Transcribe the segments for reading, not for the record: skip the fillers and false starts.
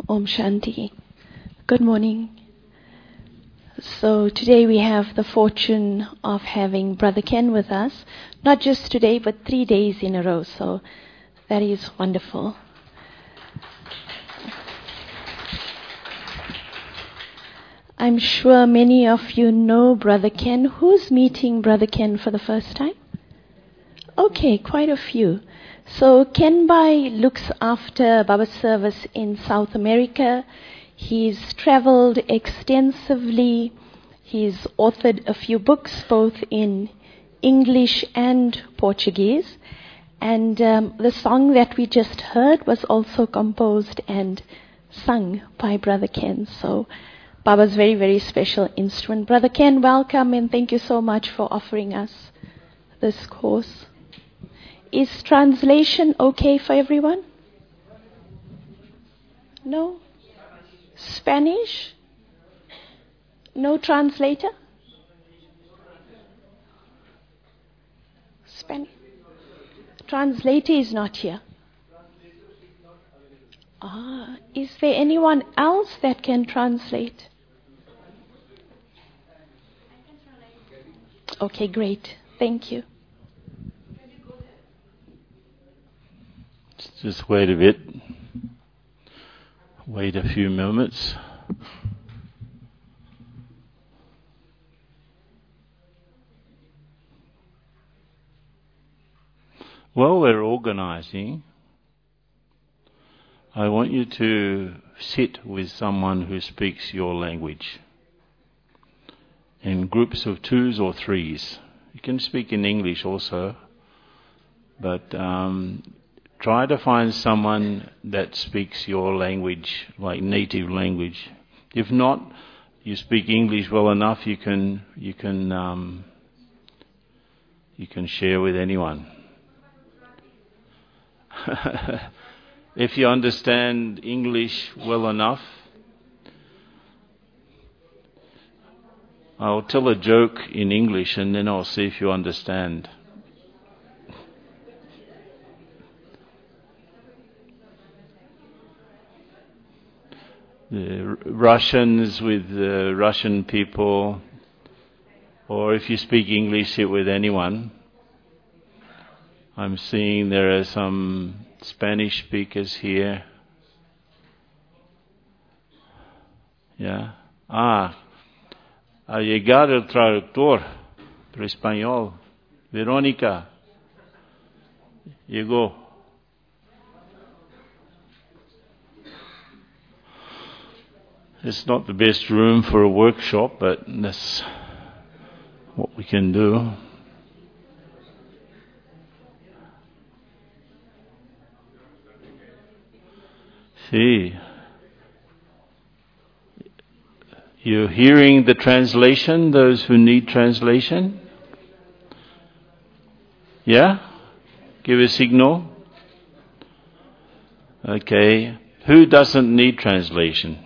Om Shanti. Good morning. So today we have the fortune of having Brother Ken with us, not just today but 3 days in a row, so that is wonderful. I'm sure many of you know Brother Ken. Who's meeting Brother Ken for the first time? Okay, quite a few. So Ken Bhai looks after Baba's service in South America. He's traveled extensively. He's authored a few books, both in English and Portuguese. And the song that we just heard was also composed and sung by Brother Ken. So Baba's very, very special instrument. Brother Ken, welcome, and thank you so much for offering us this course. Is translation okay for everyone? No? Spanish? No translator? Spanish? Translator is not here. Is there anyone else that can translate? Okay, great. Thank you. Just wait a bit. Wait a few moments. While we're organizing, I want you to sit with someone who speaks your language in groups of 2s or 3s. You can speak in English also, but try to find someone that speaks your language, like native language. If not, you speak English well enough, you can share with anyone. If you understand English well enough, I'll tell a joke in English and then I'll see if you understand. The Russians with Russian people, or if you speak English, sit with anyone. I'm seeing there are some Spanish speakers here. Yeah. Ha llegado el traductor para español. Verónica. Llegó. It's not the best room for a workshop, but that's what we can do. See, you're hearing the translation, those who need translation? Yeah? Give a signal. Okay. Who doesn't need translation?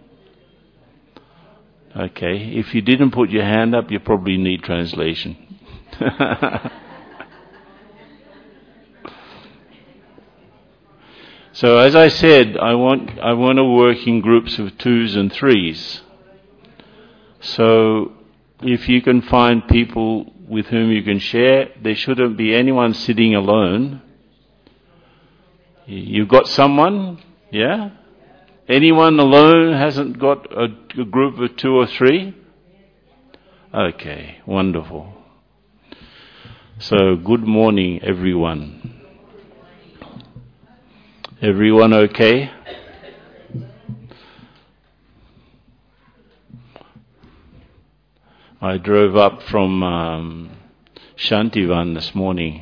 Okay, if you didn't put your hand up, you probably need translation. So as I said, I want to work in groups of 2s and 3s. So if you can find people with whom you can share, there shouldn't be anyone sitting alone. You've got someone, yeah? Anyone alone hasn't got a group of 2 or 3? Okay, wonderful. So, good morning, everyone. Everyone okay? I drove up from Shantivan this morning.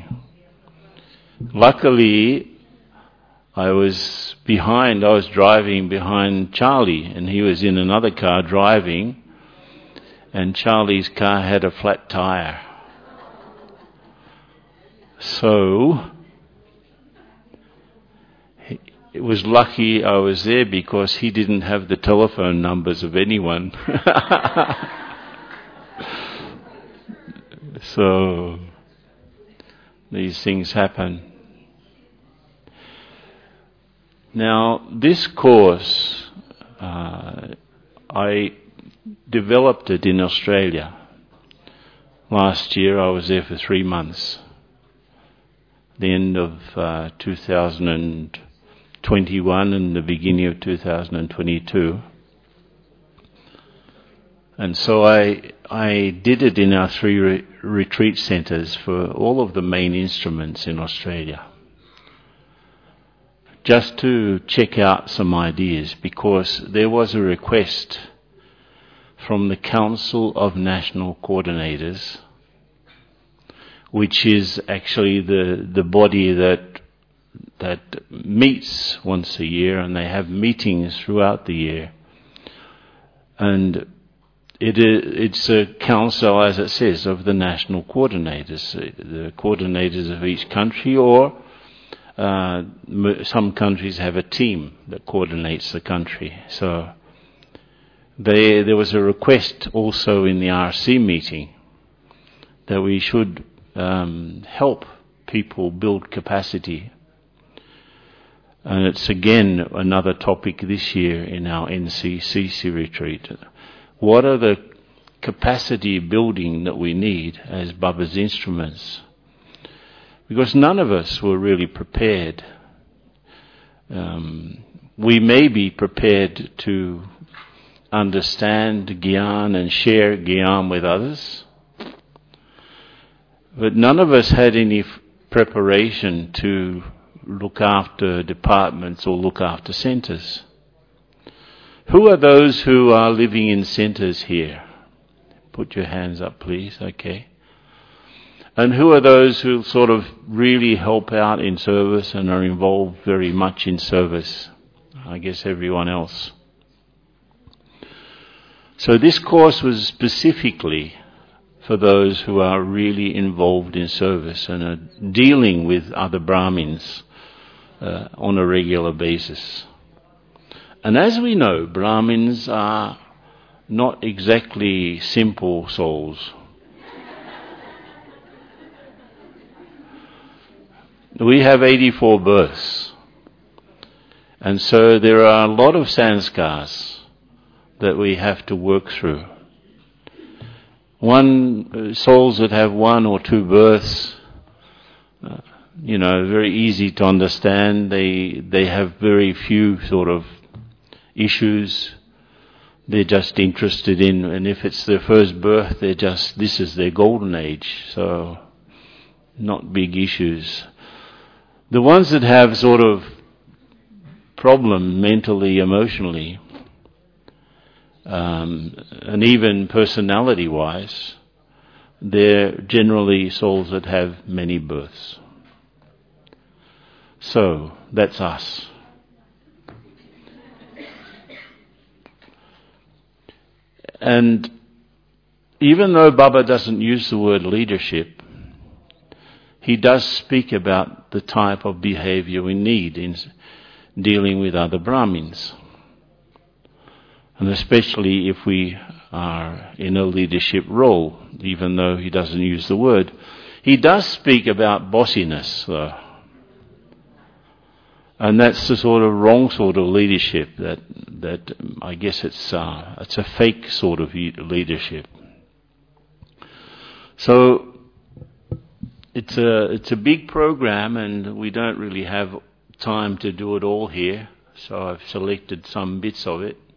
Luckily, I was driving behind Charlie, and he was in another car driving, and Charlie's car had a flat tire. So, it was lucky I was there because he didn't have the telephone numbers of anyone. So, these things happen. Now, this course I developed it in Australia. Last year I was there for 3 months. The end of 2021 and the beginning of 2022. And so I did it in our 3 retreat centres for all of the main instruments in Australia. Just to check out some ideas, because there was a request from the Council of National Coordinators, which is actually the body that meets once a year, and they have meetings throughout the year. And it's a council, as it says, of the national coordinators, the coordinators of each country, or some countries have a team that coordinates the country. So there was a request also in the RC meeting that we should help people build capacity. And it's again another topic this year in our NCCC retreat. What are the capacity building that we need as Baba's instruments? Because none of us were really prepared. We may be prepared to understand Gyan and share Gyan with others, but none of us had any preparation to look after departments or look after centres. Who are those who are living in centres here? Put your hands up, please. Okay. And who are those who sort of really help out in service and are involved very much in service? I guess everyone else. So this course was specifically for those who are really involved in service and are dealing with other Brahmins on a regular basis. And as we know, Brahmins are not exactly simple souls. We have 84 births, and so there are a lot of sanskars that we have to work through. Souls that have 1 or 2 births, very easy to understand. They have very few sort of issues. They're just interested in, and if it's their first birth, this is their golden age, so not big issues. The ones that have sort of problem mentally, emotionally, and even personality-wise, they're generally souls that have many births. So, that's us. And even though Baba doesn't use the word leadership, he does speak about the type of behavior we need in dealing with other Brahmins. And especially if we are in a leadership role, even though he doesn't use the word. He does speak about bossiness, though. And that's the sort of wrong sort of leadership that I guess it's a fake sort of leadership. So it's a big program, and we don't really have time to do it all here. So I've selected some bits of it.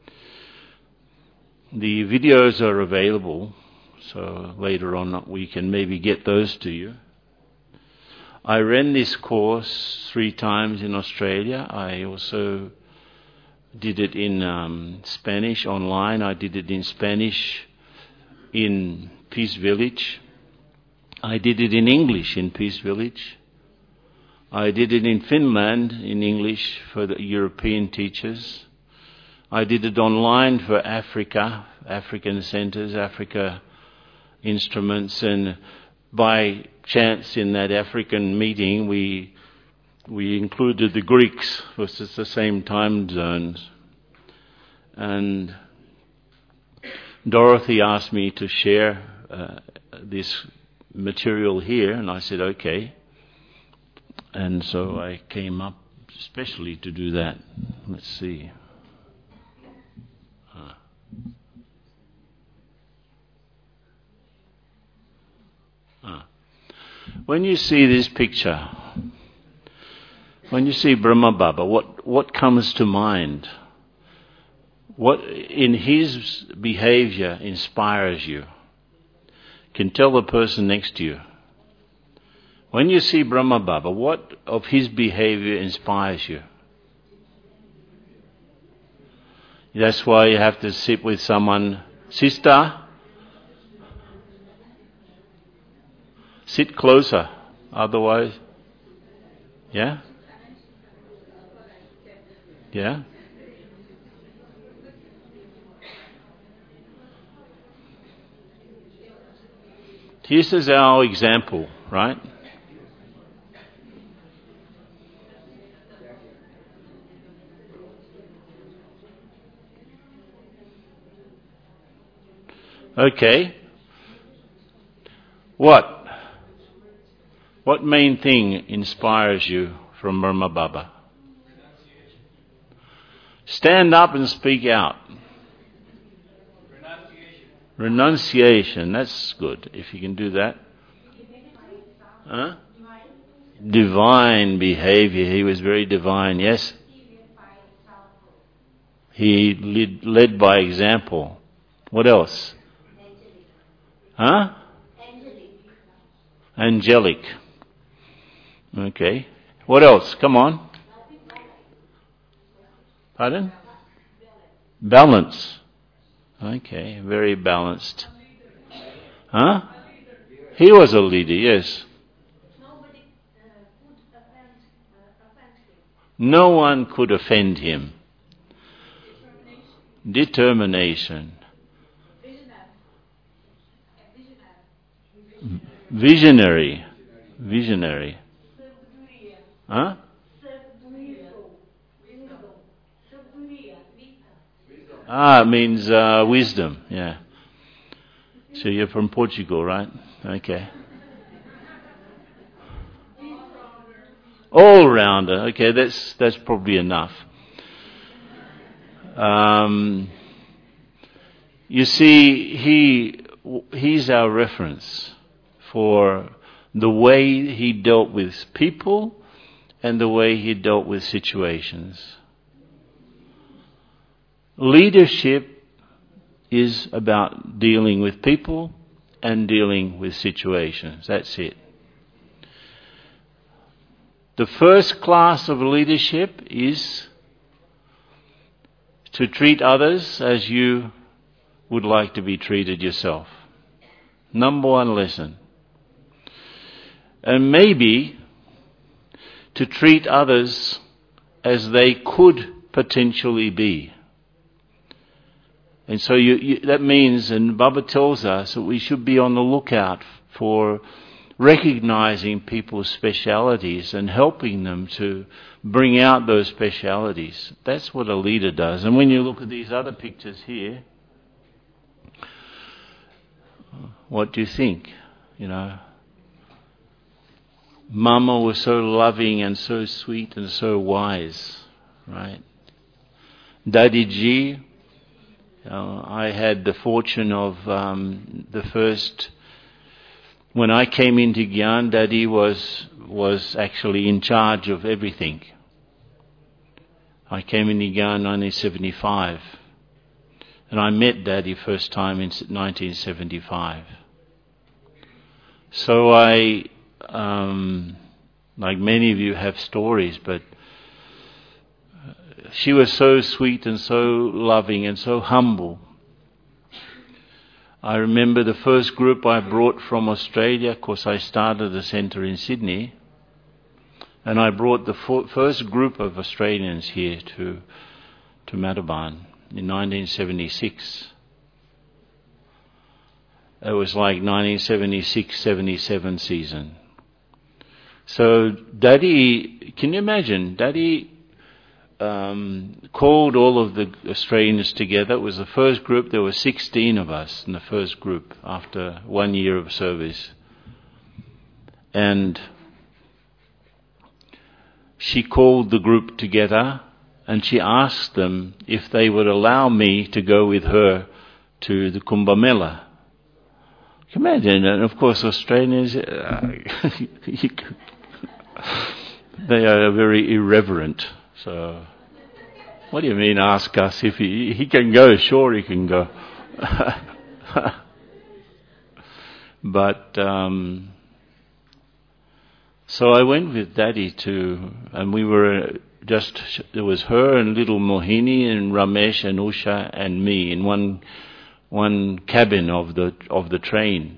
The videos are available, so later on we can maybe get those to you. I ran this course 3 times in Australia. I also did it in Spanish online. I did it in Spanish in Peace Village. I did it in English in Peace Village. I did it in Finland in English for the European teachers. I did it online for Africa, African centres, Africa instruments, and by chance in that African meeting we included the Greeks, which is the same time zones. And Dorothy asked me to share this material here, and I said okay. And so I came up especially to do that. Let's see. When you see this picture, when you see Brahma Baba, what comes to mind? What in his behavior inspires you? Can tell the person next to you. When you see Brahma Baba, what of his behavior inspires you? That's why you have to sit with someone. Sister, sit closer. Otherwise, yeah? Yeah? This is our example, right? Okay. What main thing inspires you from Brahma Baba? Stand up and speak out. Renunciation. That's good, if you can do that. Huh? Divine behavior. He was very divine, yes? He led by example. What else? Huh? Angelic. Okay. What else? Come on. Pardon? Balance. Okay, very balanced. Huh? He was a leader, yes. No one could offend him. Determination. Visionary. Huh? It means wisdom, yeah. So you're from Portugal, right? Okay. All-rounder. Okay, that's probably enough. You see, he's our reference for the way he dealt with people and the way he dealt with situations. Leadership is about dealing with people and dealing with situations. That's it. The first class of leadership is to treat others as you would like to be treated yourself. Number one lesson. And maybe to treat others as they could potentially be. And so that means, and Baba tells us, that we should be on the lookout for recognizing people's specialities and helping them to bring out those specialities. That's what a leader does. And when you look at these other pictures here, what do you think? You know, Mama was so loving and so sweet and so wise, right? Daddy Ji, I had the fortune of when I came into Gyan, Daddy was actually in charge of everything. I came into Gyan in 1975, and I met Daddy first time in 1975. So I, like many of you, have stories, but she was so sweet and so loving and so humble. I remember the first group I brought from Australia. Of course, I started a centre in Sydney, and I brought the first group of Australians here to Mataban in 1976. It was like 1976-77 season. So Daddy, can you imagine? Daddy called all of the Australians together. It was the first group. There were 16 of us in the first group after 1 year of service. And she called the group together and she asked them if they would allow me to go with her to the Kumbh Mela, can imagine, and of course Australians, they are very irreverent. So, what do you mean? Ask us if he can go? Sure, he can go. But so I went with Daddy and we were there was her and little Mohini and Ramesh and Usha and me in one cabin of the train.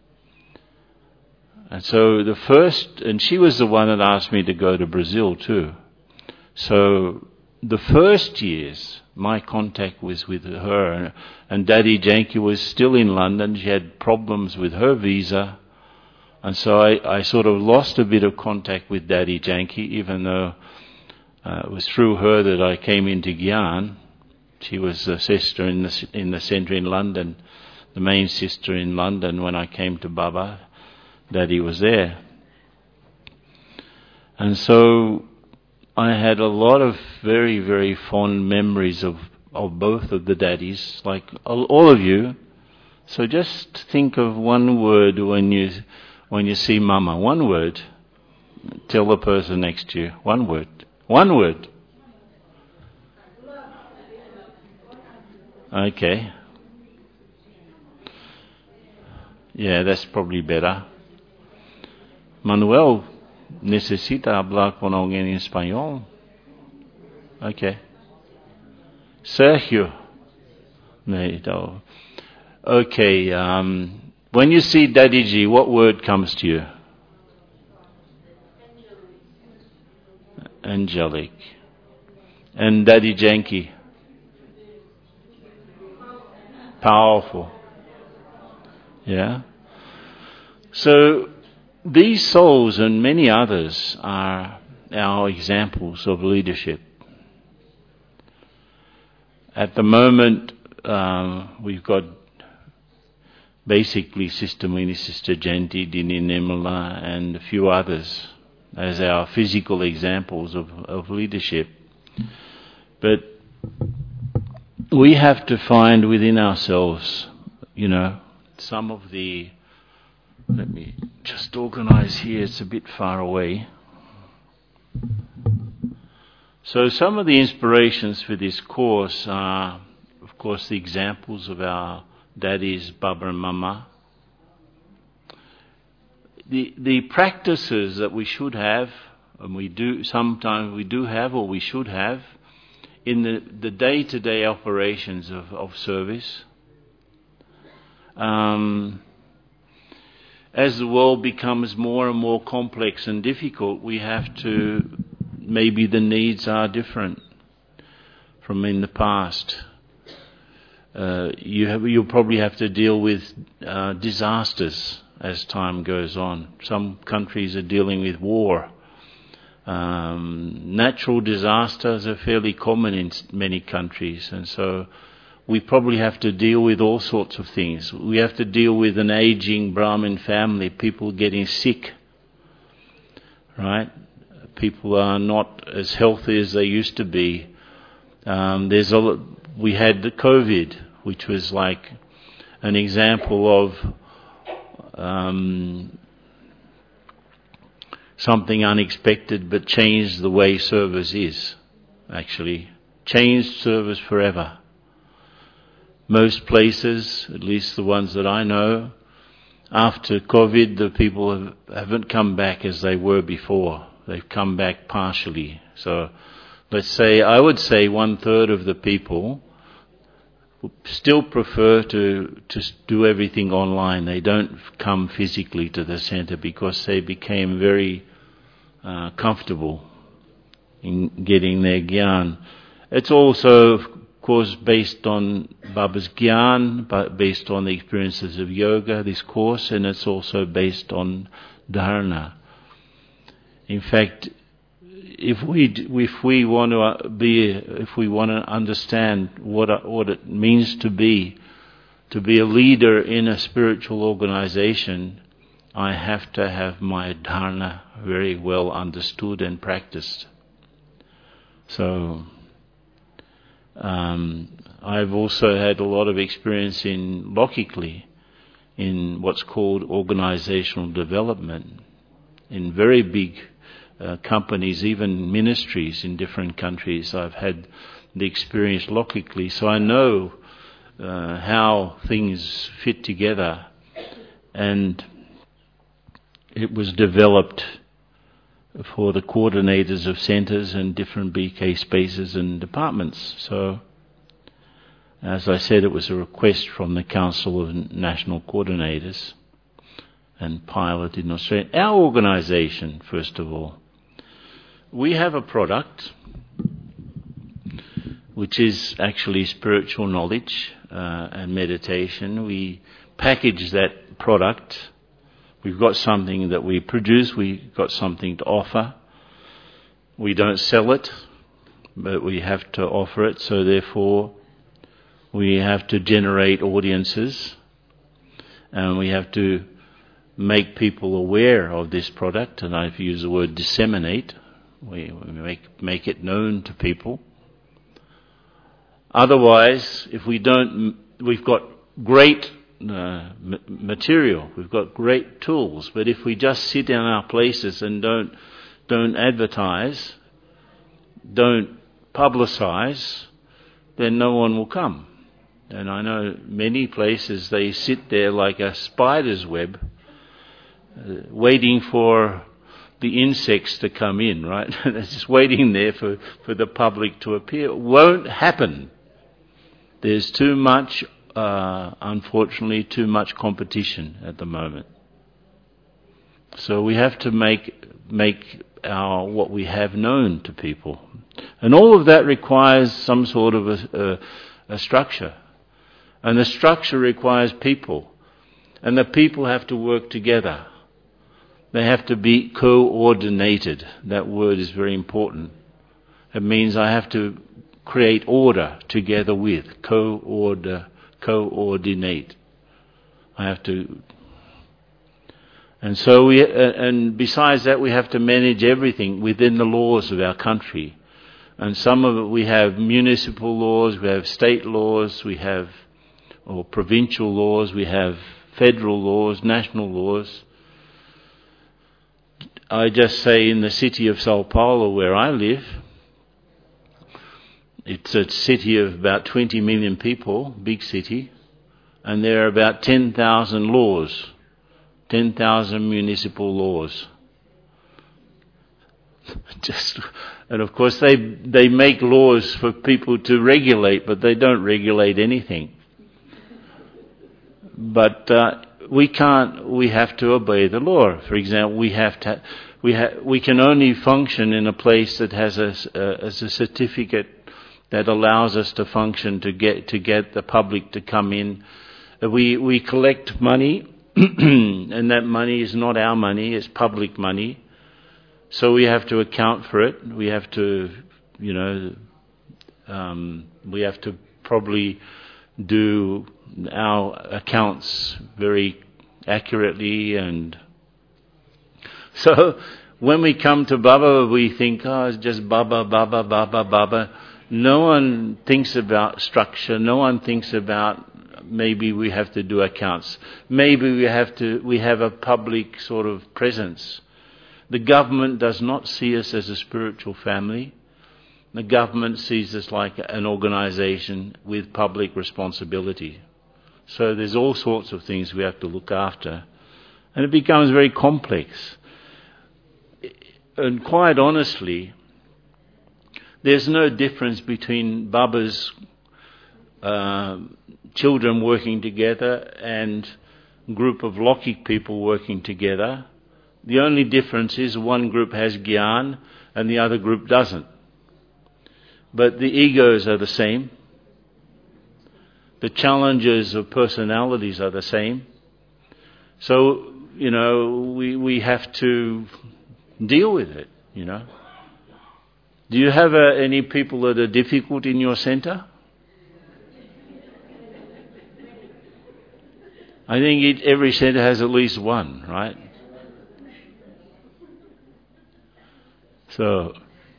And so and she was the one that asked me to go to Brazil too. So the first years, my contact was with her, and Daddy Janki was still in London. She had problems with her visa, and so I sort of lost a bit of contact with Daddy Janki, even though it was through her that I came into Gyan. She was a sister in the centre in London, the main sister in London. When I came to Baba, Daddy was there. And so I had a lot of very, very fond memories of both of the daddies, like all of you. So just think of one word when you see Mama. One word. Tell the person next to you. One word. One word. Okay. Yeah, that's probably better. Manuel necesita hablar con alguien en español. Okay. Sergio. No. Okay. When you see Daddy G, what word comes to you? Angelic. And Daddy Janki? Powerful. Yeah. So these souls and many others are our examples of leadership. At the moment, we've got basically Sister Mini, Sister Janti, Dini Nimala, and a few others as our physical examples of leadership. But we have to find within ourselves, some of the... Let me just organize here, it's a bit far away. So some of the inspirations for this course are, of course, the examples of our daddies, Baba and Mama. The practices that we should have, and we do have, or we should have, in the day-to-day operations of service. As the world becomes more and more complex and difficult, we have to, maybe the needs are different from in the past. You'll probably have to deal with disasters as time goes on. Some countries are dealing with war. Natural disasters are fairly common in many countries, and so we probably have to deal with all sorts of things. We have to deal with an aging Brahmin family, people getting sick, right? People are not as healthy as they used to be. We had the COVID, which was like an example of something unexpected, but changed the way service is, actually. Changed service forever. Most places, at least the ones that I know, after COVID, the people haven't come back as they were before. They've come back partially. So I would say 1/3 of the people still prefer to do everything online. They don't come physically to the center because they became very comfortable in getting their Gyan. It's also, of course, based on Baba's Gyan, but based on the experiences of yoga, this course, and it's also based on dharana. In fact, if we want to understand what it means to be a leader in a spiritual organization, I have to have my dharana very well understood and practiced. So I've also had a lot of experience logically in what's called organizational development in very big companies, even ministries in different countries. I've had the experience locally, so I know how things fit together, and it was developed for the coordinators of centres and different BK spaces and departments. So, as I said, it was a request from the Council of National Coordinators and piloted in Australia. Our organisation, first of all, we have a product which is actually spiritual knowledge and meditation. We package that product. We've got something that we produce. We've got something to offer. We don't sell it, but we have to offer it. So therefore, we have to generate audiences, and we have to make people aware of this product. And I've used the word disseminate. We make it known to people. Otherwise, if we don't, we've got great material, we've got great tools, but if we just sit in our places and don't advertise, don't publicise, then no one will come. And I know many places they sit there like a spider's web, waiting for the insects to come in, right? They're just waiting there for the public to appear. It won't happen. There's too much, unfortunately, too much competition at the moment. So we have to make our what we have known to people. And all of that requires some sort of a structure. And the structure requires people. And the people have to work together. They have to be coordinated. That word is very important. It means I have to create order together with, coordinate. I have to, and so and besides that, we have to manage everything within the laws of our country. And some of it, we have municipal laws, we have state laws, we have or provincial laws, we have federal laws, national laws. I just say in the city of Sao Paulo, where I live, it's a city of about 20 million people, big city, and there are about 10,000 laws, 10,000 municipal laws. And of course they make laws for people to regulate, but they don't regulate anything. But we have to obey the law. For example, we can only function in a place that has a certificate that allows us to function, to get the public to come in. We collect money, and that money is not our money, it's public money. So we have to account for it. We have to, we have to probably do our accounts very accurately. And so when we come to Baba, we think, it's just Baba, Baba, Baba, Baba. No one thinks about structure. No one thinks about maybe we have to do accounts. Maybe we have a public sort of presence. The government does not see us as a spiritual family. The government sees us like an organisation with public responsibility. So there's all sorts of things we have to look after. And it becomes very complex. And quite honestly, there's no difference between Baba's children working together and a group of Lokik people working together. The only difference is one group has Gyan and the other group doesn't. But the egos are the same. The challenges of personalities are the same. So, we have to deal with it, Do you have any people that are difficult in your centre? I think every centre has at least one, right? So,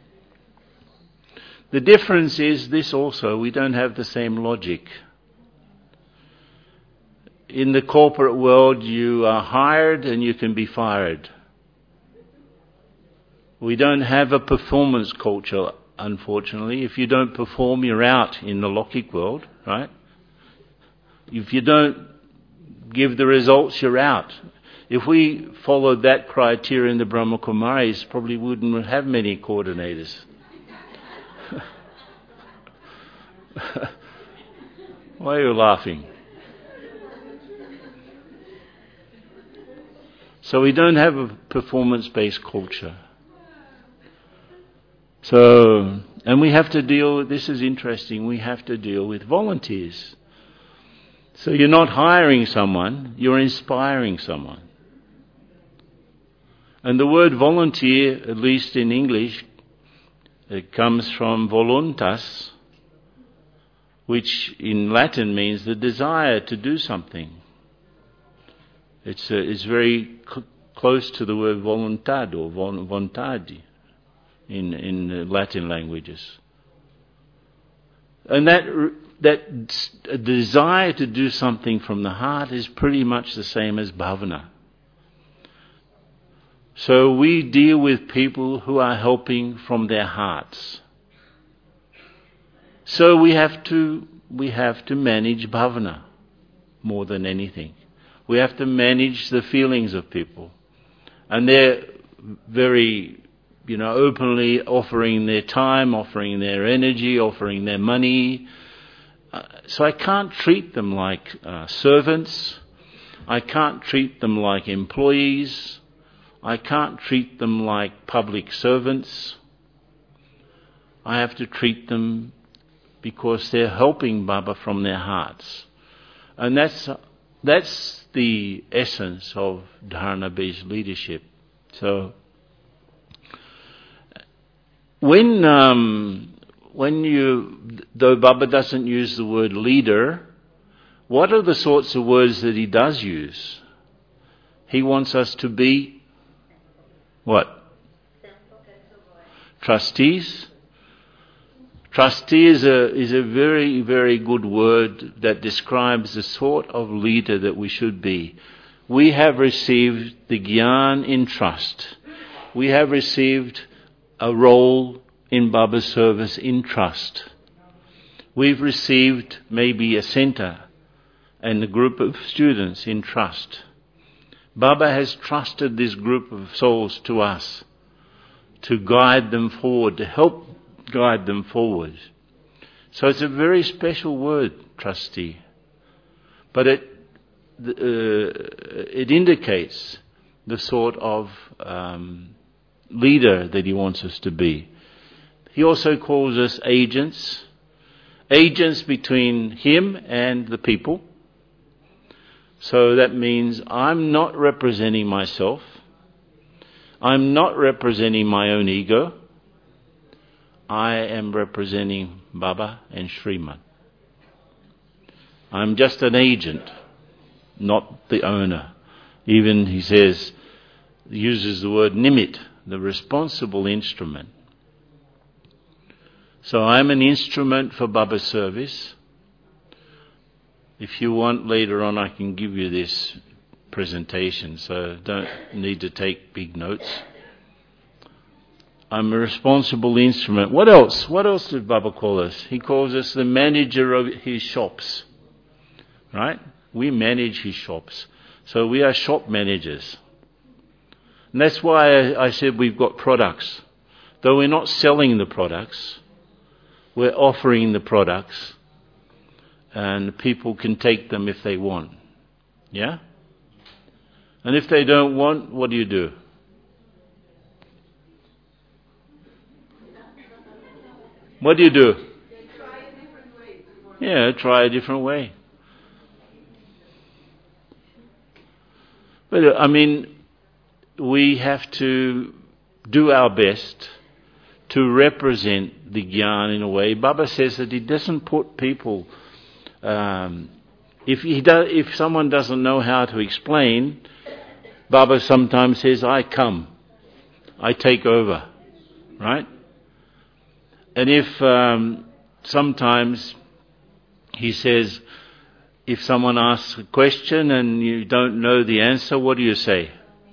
the difference is this also, we don't have the same logic. in the corporate world, you are hired and you can be fired. We don't have a performance culture, unfortunately. If you don't perform, you're out in the Lokik world, right? If you don't give the results, you're out. If we followed that criteria in the Brahma Kumaris, probably wouldn't have many coordinators. Why are you laughing? So we don't have a performance-based culture. So, and we have to deal, this is interesting, we have to deal with volunteers. So you're not hiring someone, you're inspiring someone. And the word volunteer, at least in English, it comes from voluntas, which in Latin means the desire to do something. It's very close to the word voluntad or vontade in the Latin languages. And that desire to do something from the heart is pretty much the same as bhavana. So we deal with people who are helping from their hearts. So we have to manage bhavana more than anything. We have to manage the feelings of people. And they're very, openly offering their time, offering their energy, offering their money. So I can't treat them like servants. I can't treat them like employees. I can't treat them like public servants. I have to treat them because they're helping Baba from their hearts. And that's the essence of dharana-based leadership. So though Baba doesn't use the word leader, what are the sorts of words that he does use? He wants us to be what? Trustees. Trustee is a very, very good word that describes the sort of leader that we should be. We have received the Gyan in trust. We have received a role in Baba's service in trust. We've received maybe a center and a group of students in trust. Baba has trusted this group of souls to us to guide them forward, to help guide them forward. So it's a very special word, trustee. But it indicates the sort of leader that he wants us to be. He also calls us agents between him and the people. So that means I'm not representing myself. I'm not representing my own ego. I am representing Baba and Sriman. I'm just an agent, not the owner. Even he uses the word nimit, the responsible instrument. So I'm an instrument for Baba's service. If you want later on, I can give you this presentation, so don't need to take big notes. I'm a responsible instrument. What else? What else did Baba call us? He calls us the manager of his shops. Right? We manage his shops. So we are shop managers. And that's why I said we've got products. Though we're not selling the products, we're offering the products. And people can take them if they want. Yeah? And if they don't want, what do you do? What do you do? Try a different way. Yeah, try a different way. But we have to do our best to represent the Gyan in a way. Baba says that he doesn't put people. If someone doesn't know how to explain, Baba sometimes says, I come, I take over, right? And if sometimes he says, If someone asks a question and you don't know the answer, what do you say?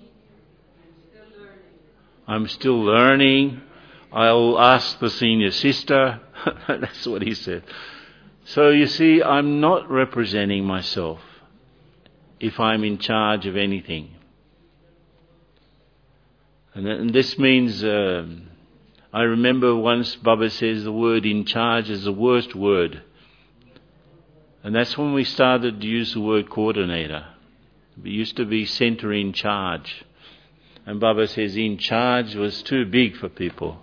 I'm still learning. I'll ask the senior sister. That's what he said. So you see, I'm not representing myself if I'm in charge of anything. And this means, I remember once Baba says the word in charge is the worst word. And that's when we started to use the word coordinator. It used to be center in charge. And Baba says in charge was too big for people.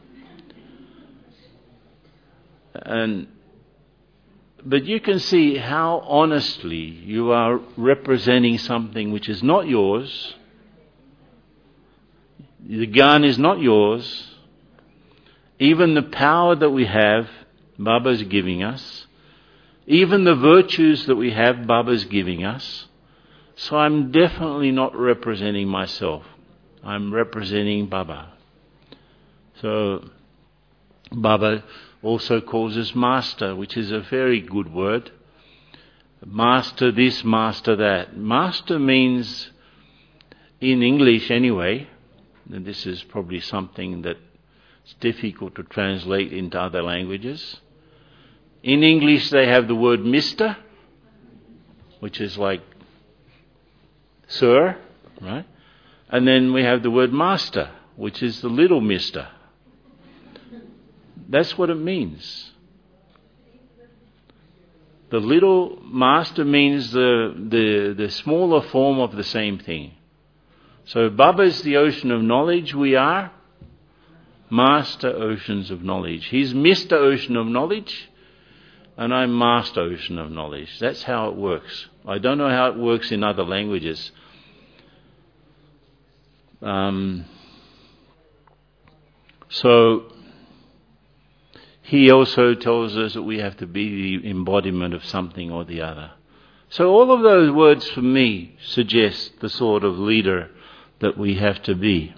But you can see how honestly you are representing something which is not yours. The gun is not yours. Even the power that we have, Baba is giving us. Even the virtues that we have, Baba is giving us. So I'm definitely not representing myself. I'm representing Baba. So Baba also calls us master, which is a very good word. Master this, master that. Master means, in English anyway, and this is probably something that's difficult to translate into other languages. In English they have the word Mr., which is like sir, right? And then we have the word master, which is the little mister. That's what it means. The little master means the smaller form of the same thing. So Baba is the ocean of knowledge, we are master oceans of knowledge. He's Mr. Ocean of Knowledge, and I'm Master Ocean of Knowledge. That's how it works. I don't know how it works in other languages. So he also tells us that we have to be the embodiment of something or the other. So all of those words for me suggest the sort of leader that we have to be.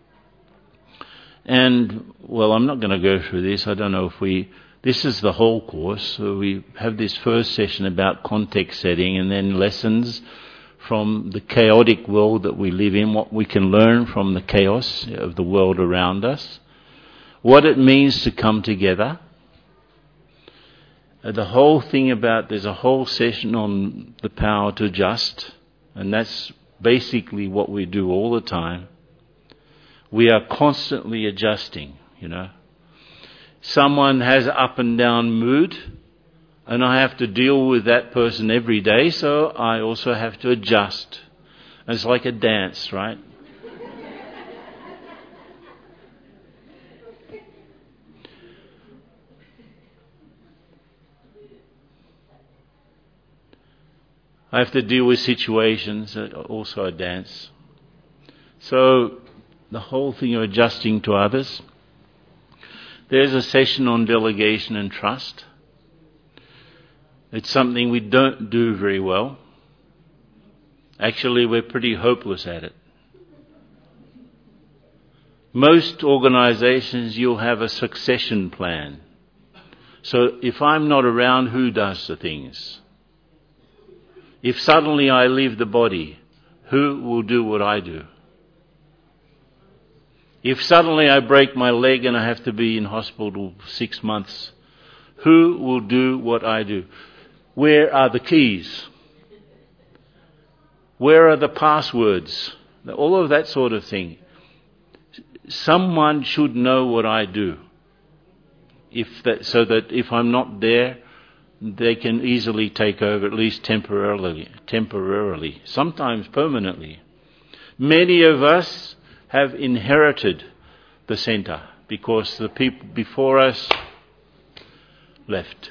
And, well, I'm not going to go through this. I don't know if this is the whole course. So we have this first session about context setting and then lessons from the chaotic world that we live in, what we can learn from the chaos of the world around us, what it means to come together. The whole thing about, there's a whole session on the power to adjust, and that's basically what we do all the time. We are constantly adjusting, Someone has up and down mood, and I have to deal with that person every day, so I also have to adjust. It's like a dance, right? I have to deal with situations, also a dance. So the whole thing of adjusting to others. There's a session on delegation and trust. It's something we don't do very well. Actually, we're pretty hopeless at it. Most organizations, you'll have a succession plan. So if I'm not around, who does the things? If suddenly I leave the body, who will do what I do? If suddenly I break my leg and I have to be in hospital 6 months, who will do what I do? Where are the keys? Where are the passwords? All of that sort of thing. Someone should know what I do. So that if I'm not there, they can easily take over, at least temporarily, sometimes permanently. Many of us have inherited the center because the people before us left.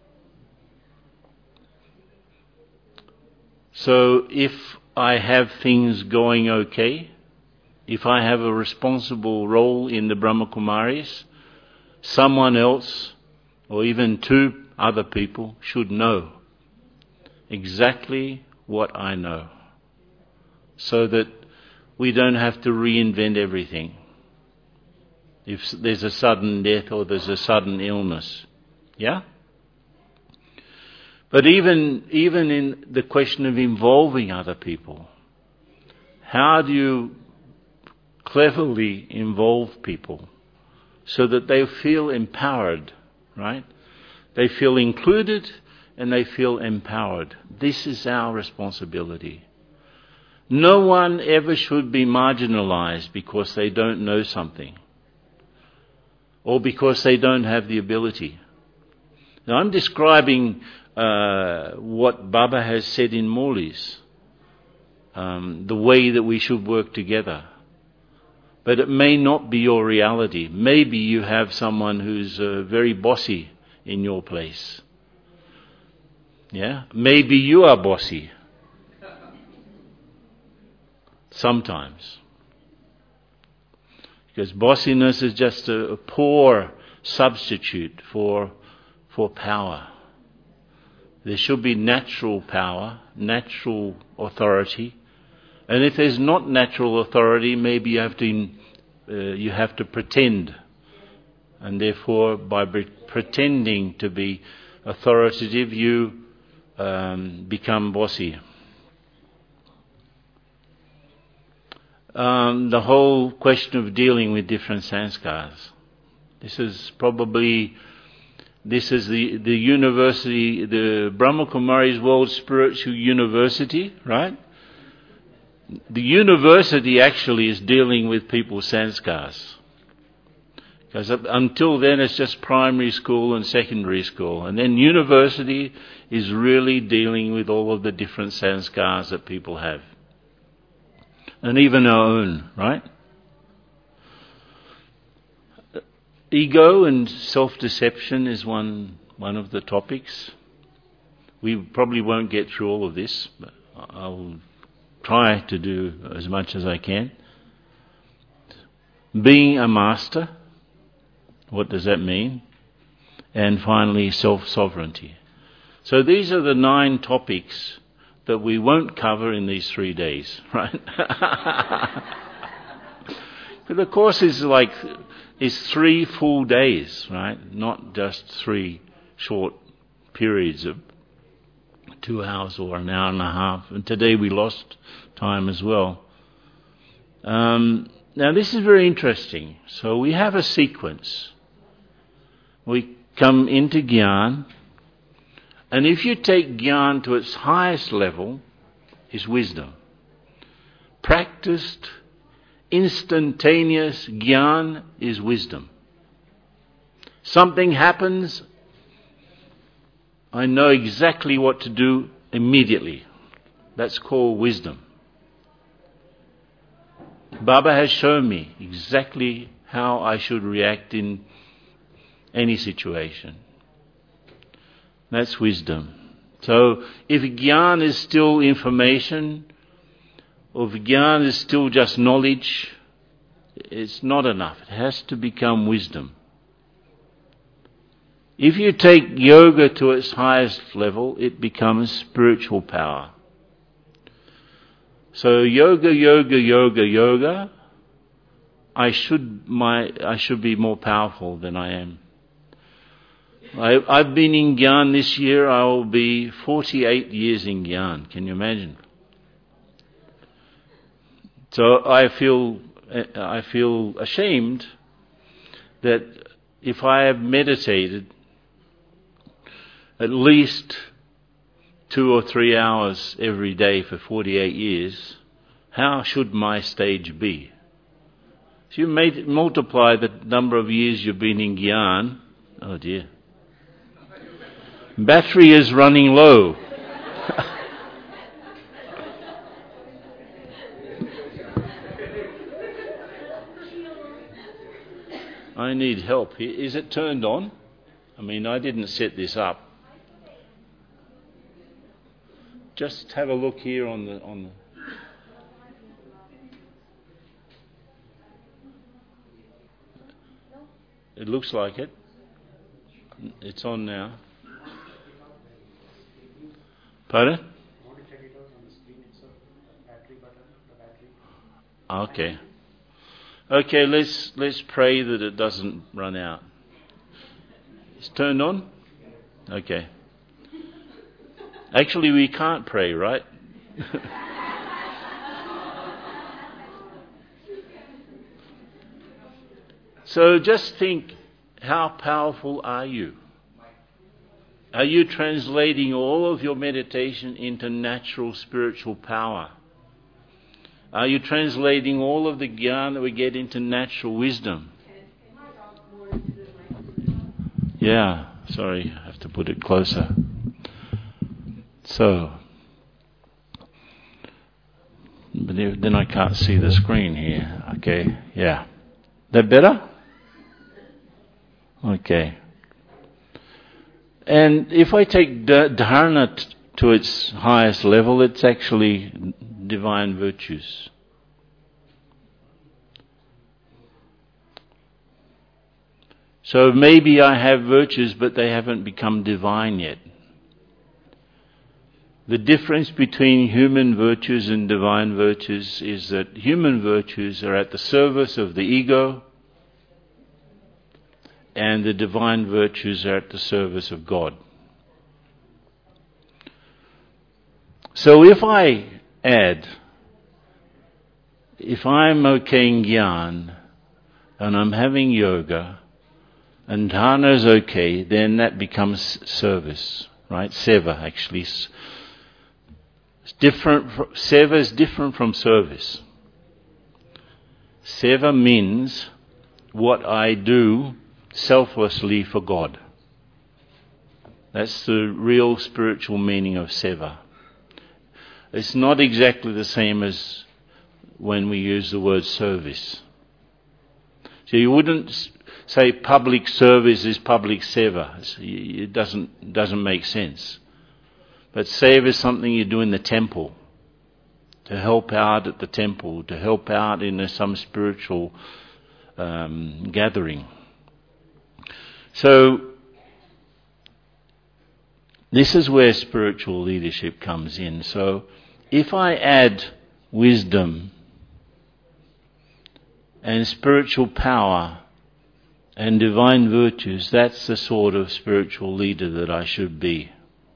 So if I have things going okay, if I have a responsible role in the Brahma Kumaris, someone else, or even 2 other people, should know exactly what I know, so that we don't have to reinvent everything. If there's a sudden death or there's a sudden illness. Yeah? But even in the question of involving other people, how do you cleverly involve people so that they feel empowered, right? They feel included and they feel empowered. This is our responsibility. No one ever should be marginalized because they don't know something or because they don't have the ability. Now I'm describing what Baba has said in Morley's, the way that we should work together. But it may not be your reality. Maybe you have someone who's very bossy in your place. Yeah? Maybe you are bossy. Sometimes. Because bossiness is just a poor substitute for power. There should be natural power, natural authority. And if there's not natural authority, maybe you have to pretend. And therefore, by pretending to be authoritative, you become bossy. The whole question of dealing with different sanskars. This is the university, the Brahma Kumari's World Spiritual University, right? The university actually is dealing with people's sanskars. Because until then it's just primary school and secondary school. And then university is really dealing with all of the different sanskars that people have. And even our own, right? Ego and self-deception is one of the topics. We probably won't get through all of this, but I'll try to do as much as I can. Being a master, what does that mean? And finally, self-sovereignty. So these are the 9 topics that we won't cover in these 3 days, right? But the course is 3 full days, right? Not just 3 short periods of 2 hours or an hour and a half. And today we lost time as well. Now this is very interesting. So we have a sequence. We come into Gyan. And if you take Gyan to its highest level, is wisdom. Practiced, instantaneous Gyan is wisdom. Something happens, I know exactly what to do immediately. That's called wisdom. Baba has shown me exactly how I should react in any situation. That's wisdom. So if Gyan is still information, or if Gyan is still just knowledge, it's not enough. It has to become wisdom. If you take yoga to its highest level, it becomes spiritual power. So yoga, I should be more powerful than I am. I've been in Gyan this year. I will be 48 years in Gyan. Can you imagine? So I feel ashamed that if I have meditated at least 2 or 3 hours every day for 48 years, how should my stage be? So you multiply the number of years you've been in Gyan. Oh dear. Battery is running low. I need help. Is it turned on? I mean, I didn't set this up. Just have a look here on the. It looks like it. It's on now. Pardon? Okay. Okay, let's pray that it doesn't run out. It's turned on? Okay. Actually, we can't pray, right? So just think, how powerful are you? Are you translating all of your meditation into natural spiritual power? Are you translating all of the gyan that we get into natural wisdom? Yeah, sorry, I have to put it closer. So, but then I can't see the screen here. Okay, yeah. That better? Okay. And if I take dharana to its highest level, it's actually divine virtues. So maybe I have virtues, but they haven't become divine yet. The difference between human virtues and divine virtues is that human virtues are at the service of the ego, and the divine virtues are at the service of God. So if I'm okay in Gyan, and I'm having yoga, and dharana is okay, then that becomes service, right? Seva, actually. It's different. Seva is different from service. Seva means what I do selflessly for God. That's the real spiritual meaning of seva. It's not exactly the same as when we use the word service. So you wouldn't say public service is public seva. It doesn't make sense. But seva is something you do in the temple, to help out at the temple, to help out in some spiritual gathering. So, this is where spiritual leadership comes in. So, if I add wisdom and spiritual power and divine virtues, that's the sort of spiritual leader that I should be.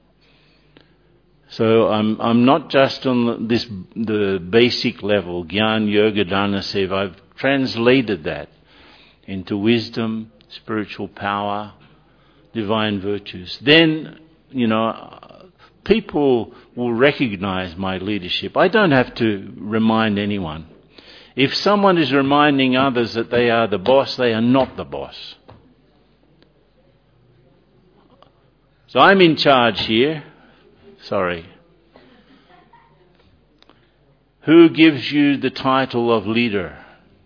So I'm not just on the basic level, Gyan, Yoga, Dharana, Seva. I've translated that into wisdom, spiritual power, divine virtues. Then, people will recognize my leadership. I don't have to remind anyone. If someone is reminding others that they are the boss, they are not the boss. So I'm in charge here. Sorry. Who gives you the title of leader?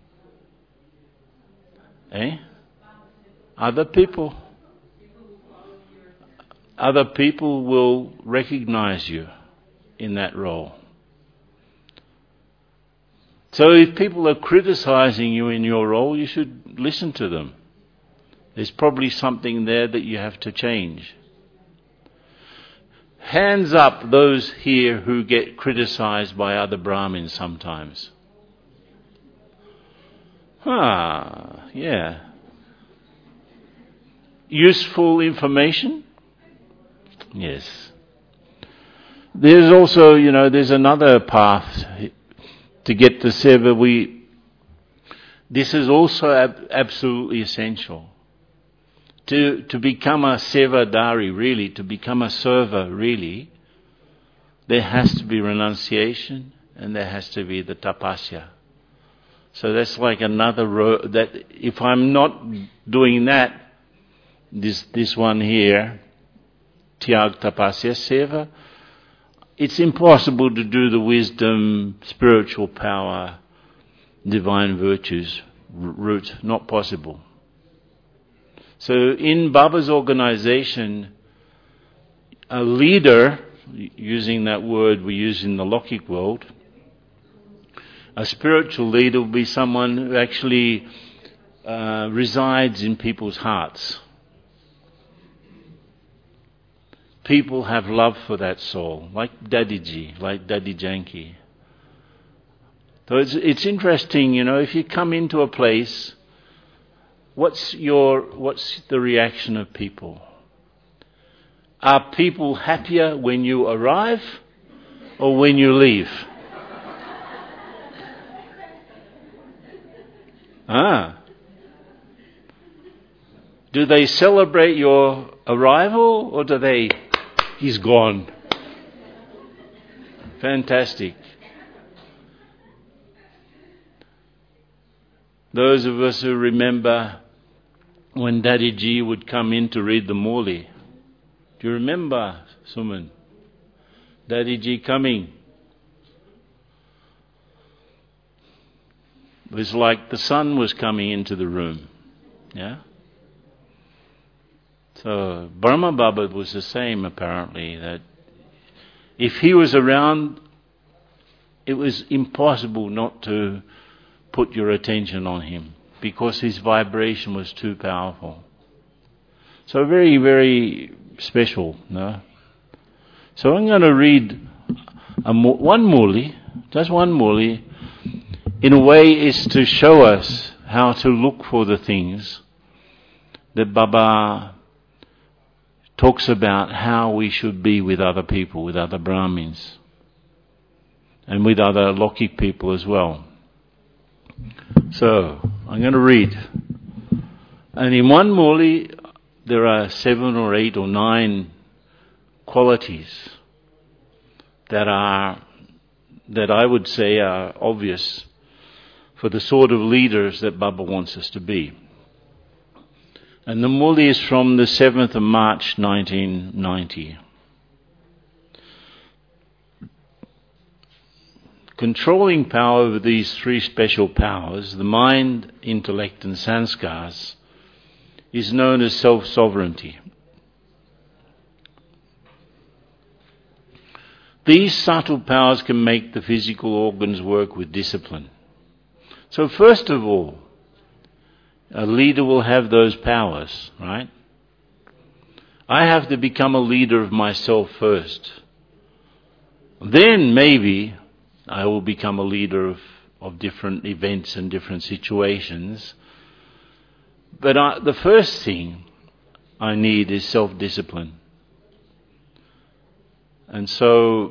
Other people. Other people will recognize you in that role. So if people are criticizing you in your role, you should listen to them. There's probably something there that you have to change. Hands up those here who get criticized by other Brahmins sometimes. Yeah. Useful information? Yes. There's also, there's another path to get to seva. This is also absolutely essential. To become a sevadari, really, to become a server, really, there has to be renunciation and there has to be the tapasya. So that's like another road that if I'm not doing that, this one here, Tyag Tapasya Seva, it's impossible to do the wisdom, spiritual power, divine virtues route. Not possible. So in Baba's organization, a leader, using that word we use in the Lokik world, a spiritual leader will be someone who actually resides in people's hearts. People have love for that soul, like Dadiji, like Dadi Janki. So it's interesting, if you come into a place, what's the reaction of people? Are people happier when you arrive or when you leave? Do they celebrate your arrival or do they, he's gone? Fantastic. Those of us who remember when Daddy G would come in to read the Morley. Do you remember, Suman? Daddy G coming. It was like the sun was coming into the room. Yeah? So Brahma Baba was the same apparently, that if he was around, it was impossible not to put your attention on him because his vibration was too powerful. So very, very special. No? So I'm going to read one Murli, just one Murli. In a way is to show us how to look for the things that Baba talks about, how we should be with other people, with other Brahmins, and with other Lokik people as well. So, I'm going to read. And in one Murli, there are 7 or 8 or 9 qualities that I would say are obvious for the sort of leaders that Baba wants us to be. And the Murli is from the 7th of March 1990. Controlling power over these 3 special powers, the mind, intellect and sanskars, is known as self-sovereignty. These subtle powers can make the physical organs work with discipline. So first of all, a leader will have those powers, right? I have to become a leader of myself first. Then maybe I will become a leader of different events and different situations. But the first thing I need is self-discipline. And so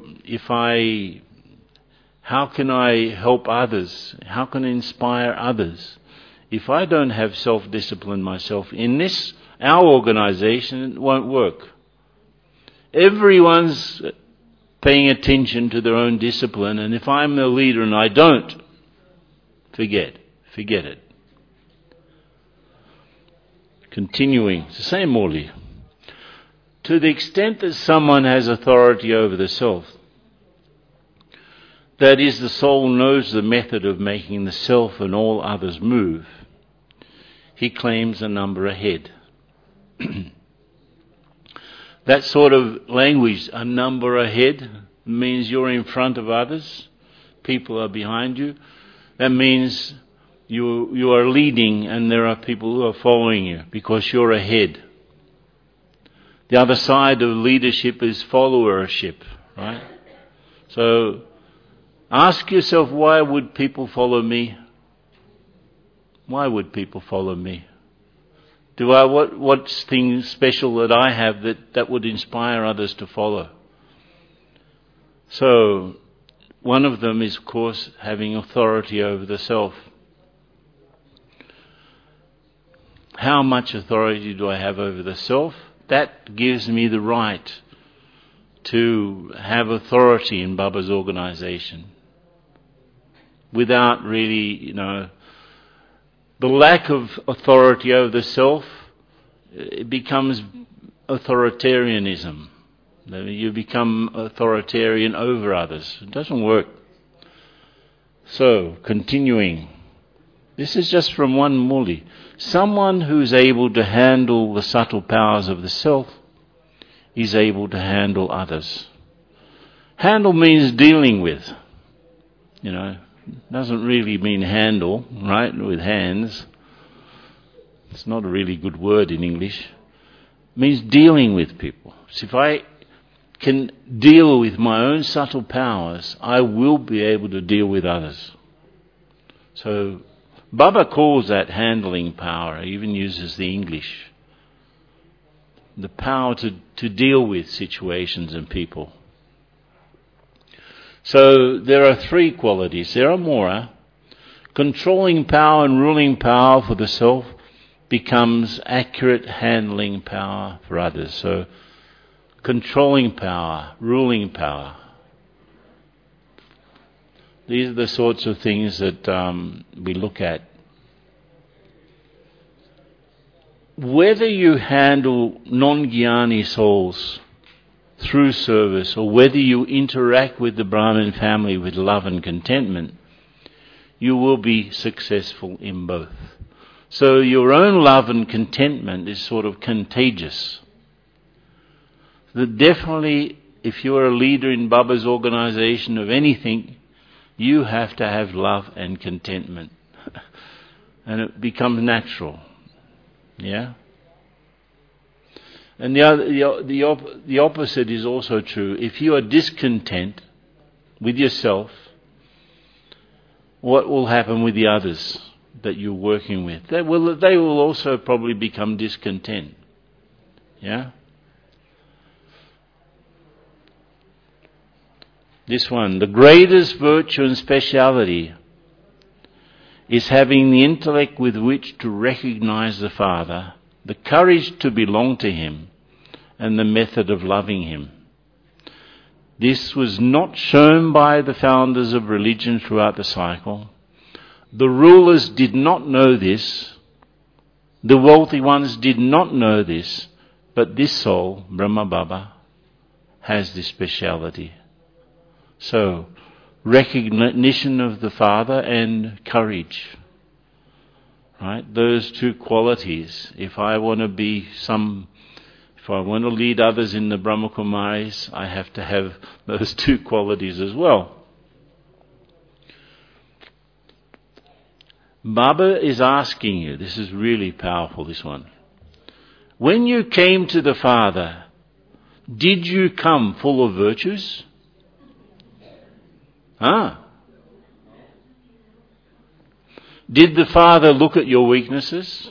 how can I help others? How can I inspire others? If I don't have self-discipline myself, our organization, it won't work. Everyone's paying attention to their own discipline, and if I'm the leader and I don't, forget it. Continuing, it's the same Murli. To the extent that someone has authority over the self, that is, the soul knows the method of making the self and all others move, he claims a number ahead. That sort of language, a number ahead, means you're in front of others, people are behind you. That means you are leading and there are people who are following you because you're ahead. The other side of leadership is followership, right? So ask yourself, why would people follow me? Why would people follow me? What's things special that I have that would inspire others to follow? So one of them is, of course, having authority over the self. How much authority do I have over the self? That gives me the right to have authority in Baba's organization. Without really, the lack of authority over the self, it becomes authoritarianism. You become authoritarian over others. It doesn't work. So, continuing. This is just from one Murli. Someone who's able to handle the subtle powers of the self is able to handle others. Handle means dealing with. Doesn't really mean handle, right, with hands. It's not a really good word in English. It means dealing with people. So if I can deal with my own subtle powers, I will be able to deal with others. So Baba calls that handling power. He even uses the English. the power to deal with situations and people. So there are three qualities. There are more. Controlling power and ruling power for the self becomes accurate handling power for others. So controlling power, ruling power. These are the sorts of things that we look at. Whether you handle non-Jnani souls through service or whether you interact with the Brahmin family with love and contentment, you will be successful in both. So your own love and contentment is sort of contagious. That definitely, if you're a leader in Baba's organization of anything, you have to have love and contentment. And it becomes natural. Yeah? And the opposite is also true. If you are discontent with yourself, what will happen with the others that you're working with? They will also probably become discontent. Yeah? This one, the greatest virtue and speciality is having the intellect with which to recognize the Father, the courage to belong to Him, and the method of loving Him. This was not shown by the founders of religion throughout the cycle. The rulers did not know this. The wealthy ones did not know this. But this soul, Brahma Baba, has this speciality. So, recognition of the Father and courage. Right? Those two qualities. If I want to lead others in the Brahma Kumaris, I have to have those two qualities as well. Baba is asking you, this is really powerful, this one. When you came to the Father, did you come full of virtues? Did the Father look at your weaknesses?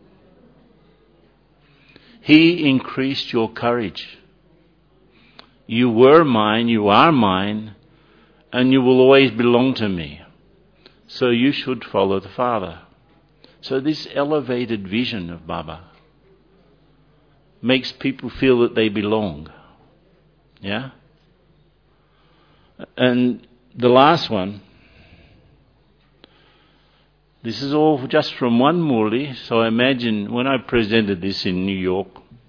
He increased your courage. You were mine, you are mine, and you will always belong to me. So you should follow the Father. So this elevated vision of Baba makes people feel that they belong. Yeah? And the last one, this is all just from one Murli. So I imagine when I presented this in New York,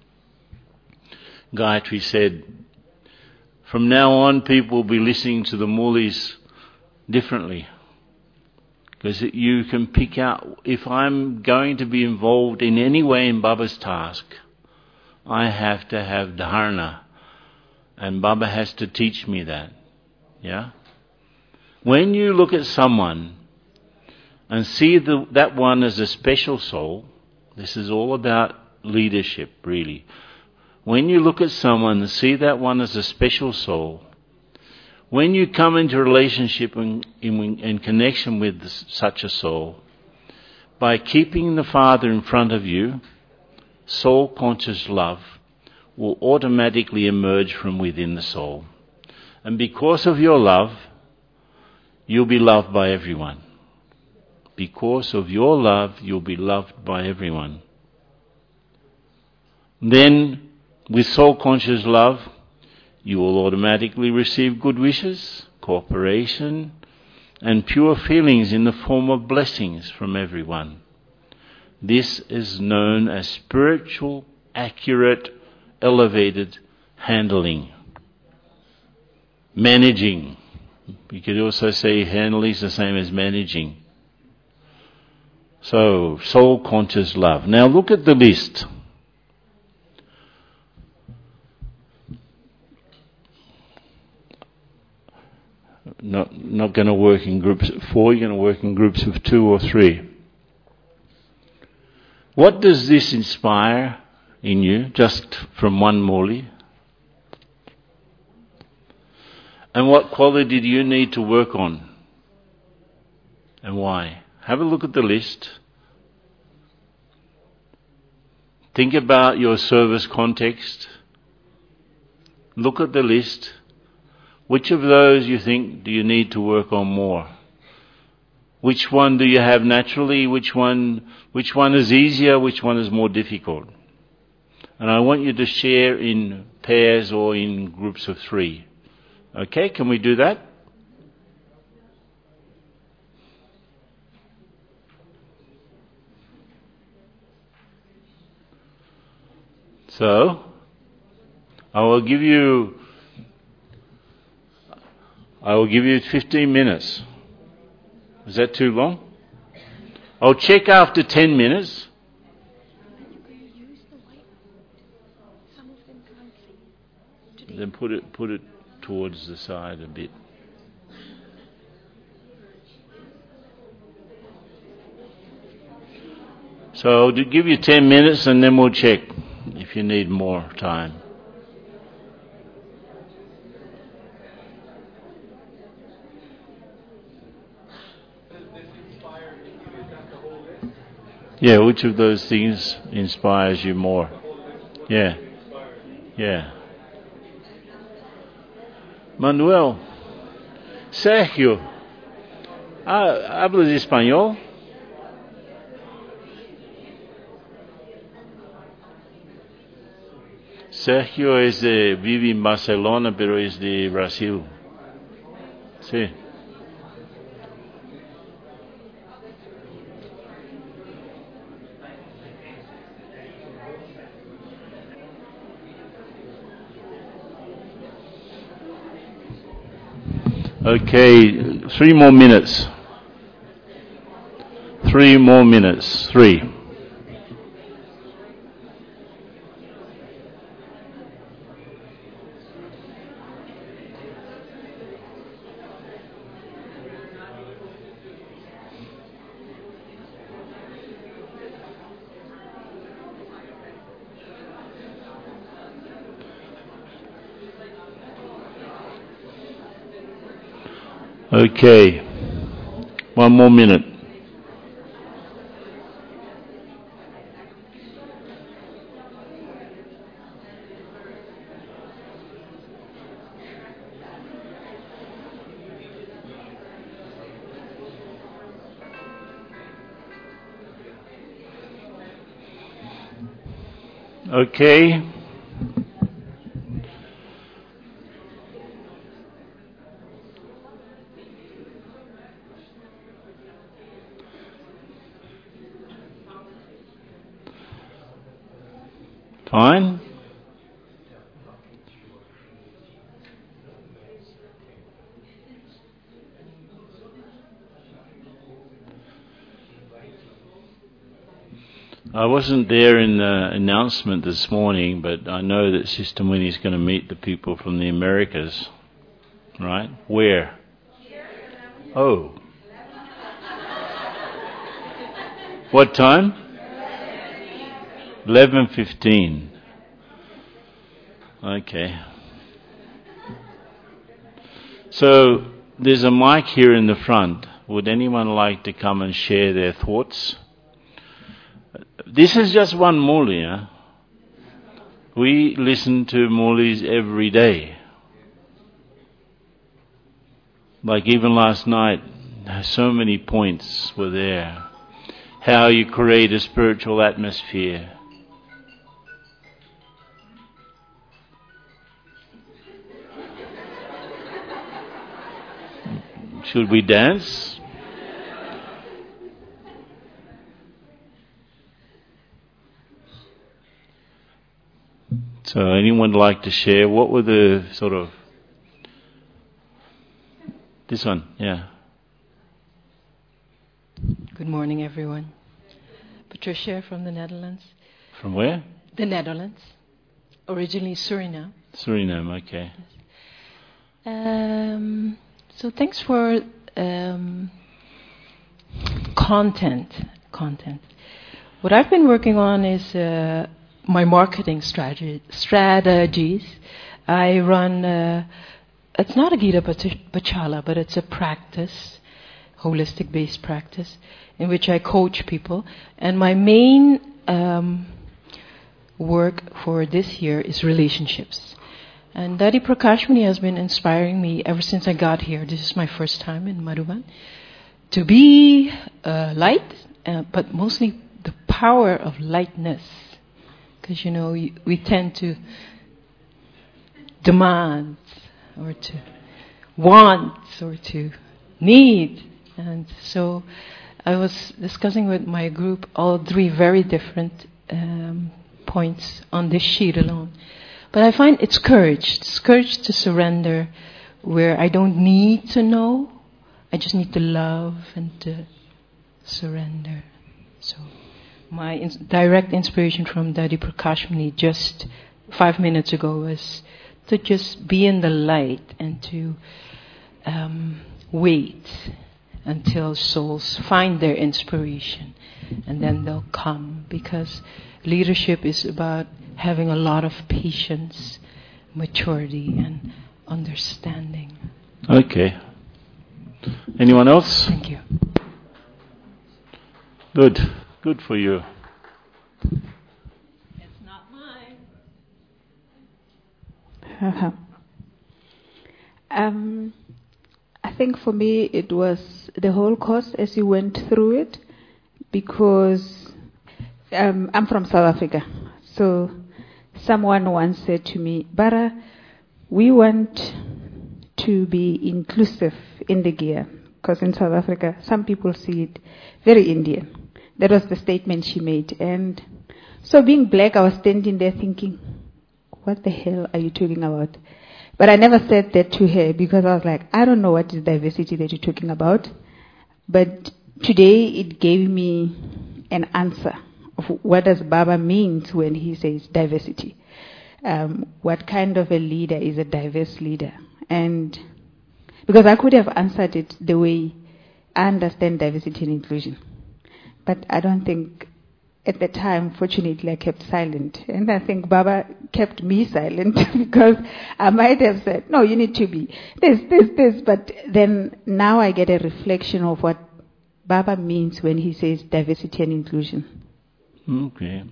Gayatri said, from now on people will be listening to the Murlis differently. Because you can pick out, if I'm going to be involved in any way in Baba's task, I have to have dharana. And Baba has to teach me that. Yeah? When you look at someone and see that one as a special soul, this is all about leadership, really. When you look at someone and see that one as a special soul, when you come into a relationship in connection with such a soul, by keeping the Father in front of you, soul-conscious love will automatically emerge from within the soul. And because of your love, you'll be loved by everyone. Because of your love, you'll be loved by everyone. Then, with soul-conscious love, you will automatically receive good wishes, cooperation, and pure feelings in the form of blessings from everyone. This is known as spiritual, accurate, elevated handling. Managing. You could also say handling is the same as managing. So, soul-conscious love. Now look at the list. Not going to work in groups of 4, you're going to work in groups of 2 or 3. What does this inspire in you, just from one Murli? And what quality do you need to work on? And why? Have a look at the list. Think about your service context. Look at the list. Which of those you think do you need to work on more? Which one do you have naturally? Which one is easier? Which one is more difficult? And I want you to share in pairs or in groups of 3. Okay, can we do that? So, I will give you 15 minutes. Is that too long? I'll check after 10 minutes. Then put it towards the side a bit. So I'll give you 10 minutes and then we'll check if you need more time. Yeah, which of those things inspires you more? Yeah. Manuel, Sergio, ¿hablas español? Sergio vive en Barcelona, pero es de Brasil. Sí. Okay, 3 more minutes. 3 more minutes. 3. Okay, 1 more minute. Okay. Fine. I wasn't there in the announcement this morning, but I know that Sister Winnie's going to meet the people from the Americas, right? Where? Oh. What time? 11:15. Okay. So there's a mic here in the front. Would anyone like to come and share their thoughts? This is just one muli. Huh? We listen to mulis every day. Like even last night, so many points were there. How you create a spiritual atmosphere. Should we dance? So anyone like to share? What were the sort of... This one, yeah. Good morning, everyone. Patricia from the Netherlands. From where? The Netherlands. Originally Suriname. Suriname, okay. So thanks for content. What I've been working on is my marketing strategies. I run, it's not a Gita Pachala, but it's a practice, holistic based practice, in which I coach people. And my main work for this year is relationships. And Daddy Prakash Muni has been inspiring me ever since I got here. This is my first time in Madhuban. To be light, but mostly the power of lightness. Because, we tend to demand or to want or to need. And so I was discussing with my group all 3 very different points on this sheet alone. But I find it's courage. It's courage to surrender where I don't need to know. I just need to love and to surrender. So my direct inspiration from Daddy Prakash Muni just 5 minutes ago was to just be in the light and to wait until souls find their inspiration, and then they'll come, because leadership is about having a lot of patience, maturity, and understanding. Okay. Anyone else? Thank you. Good. Good for you. It's not mine. I think for me it was the whole course as you went through it, because I'm from South Africa. So someone once said to me, Bara, we want to be inclusive in the gear, because in South Africa some people see it very Indian. That was the statement she made. And so being black, I was standing there thinking, what the hell are you talking about? But I never said that to her, because I was like, I don't know what is diversity that you're talking about. But today it gave me an answer of what does Baba means when he says diversity. What kind of a leader is a diverse leader? And because I could have answered it the way I understand diversity and inclusion. But I don't think at the time, fortunately, I kept silent. And I think Baba kept me silent, because I might have said, no, you need to be this. But then now I get a reflection of what Baba means when he says diversity and inclusion. Okay.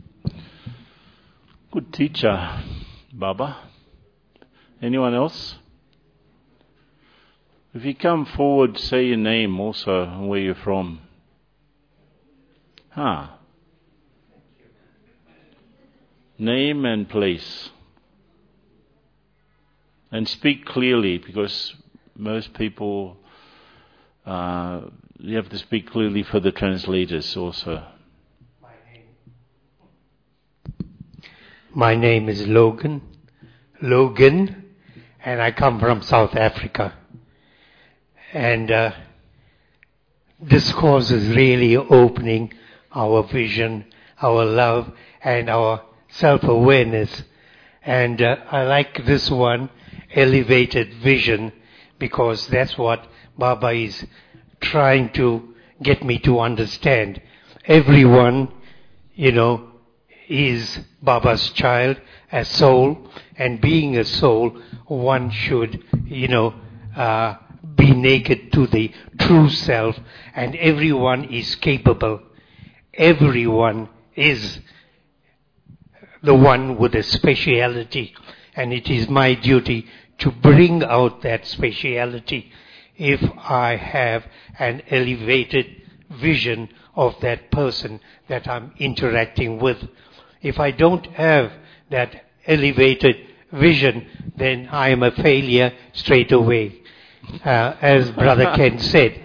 Good teacher, Baba. Anyone else? If you come forward, say your name also and where you're from. Name and place. And speak clearly, because most people, you have to speak clearly for the translators also. My name is Logan, and I come from South Africa. And this course is really opening our vision, our love, and our self-awareness. And I like this one, elevated vision, because that's what Baba is trying to get me to understand. Everyone, is Baba's child, a soul, and being a soul, one should, be naked to the true self, and everyone is capable. Everyone is the one with a speciality, and it is my duty to bring out that speciality if I have an elevated vision of that person that I'm interacting with. If I don't have that elevated vision, then I am a failure straight away. As Brother Ken said,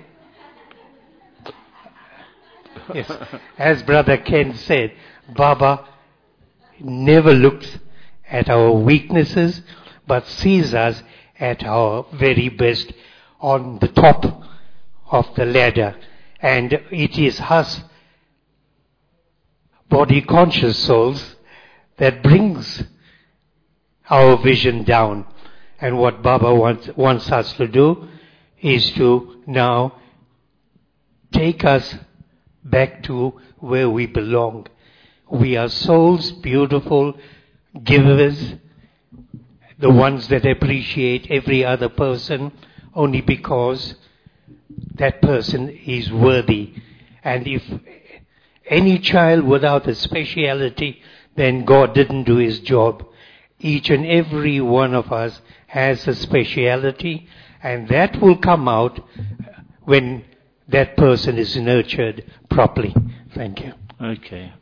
yes, as Brother Ken said, Baba never looks at our weaknesses, but sees us at our very best on the top of the ladder. And it is us, body-conscious souls, that brings our vision down. And what Baba wants us to do is to now take us back to where we belong. We are souls, beautiful givers, the ones that appreciate every other person only because that person is worthy. And if any child without a speciality then God didn't do his job. Each and every one of us has a speciality, and that will come out when that person is nurtured properly. Thank you. Okay.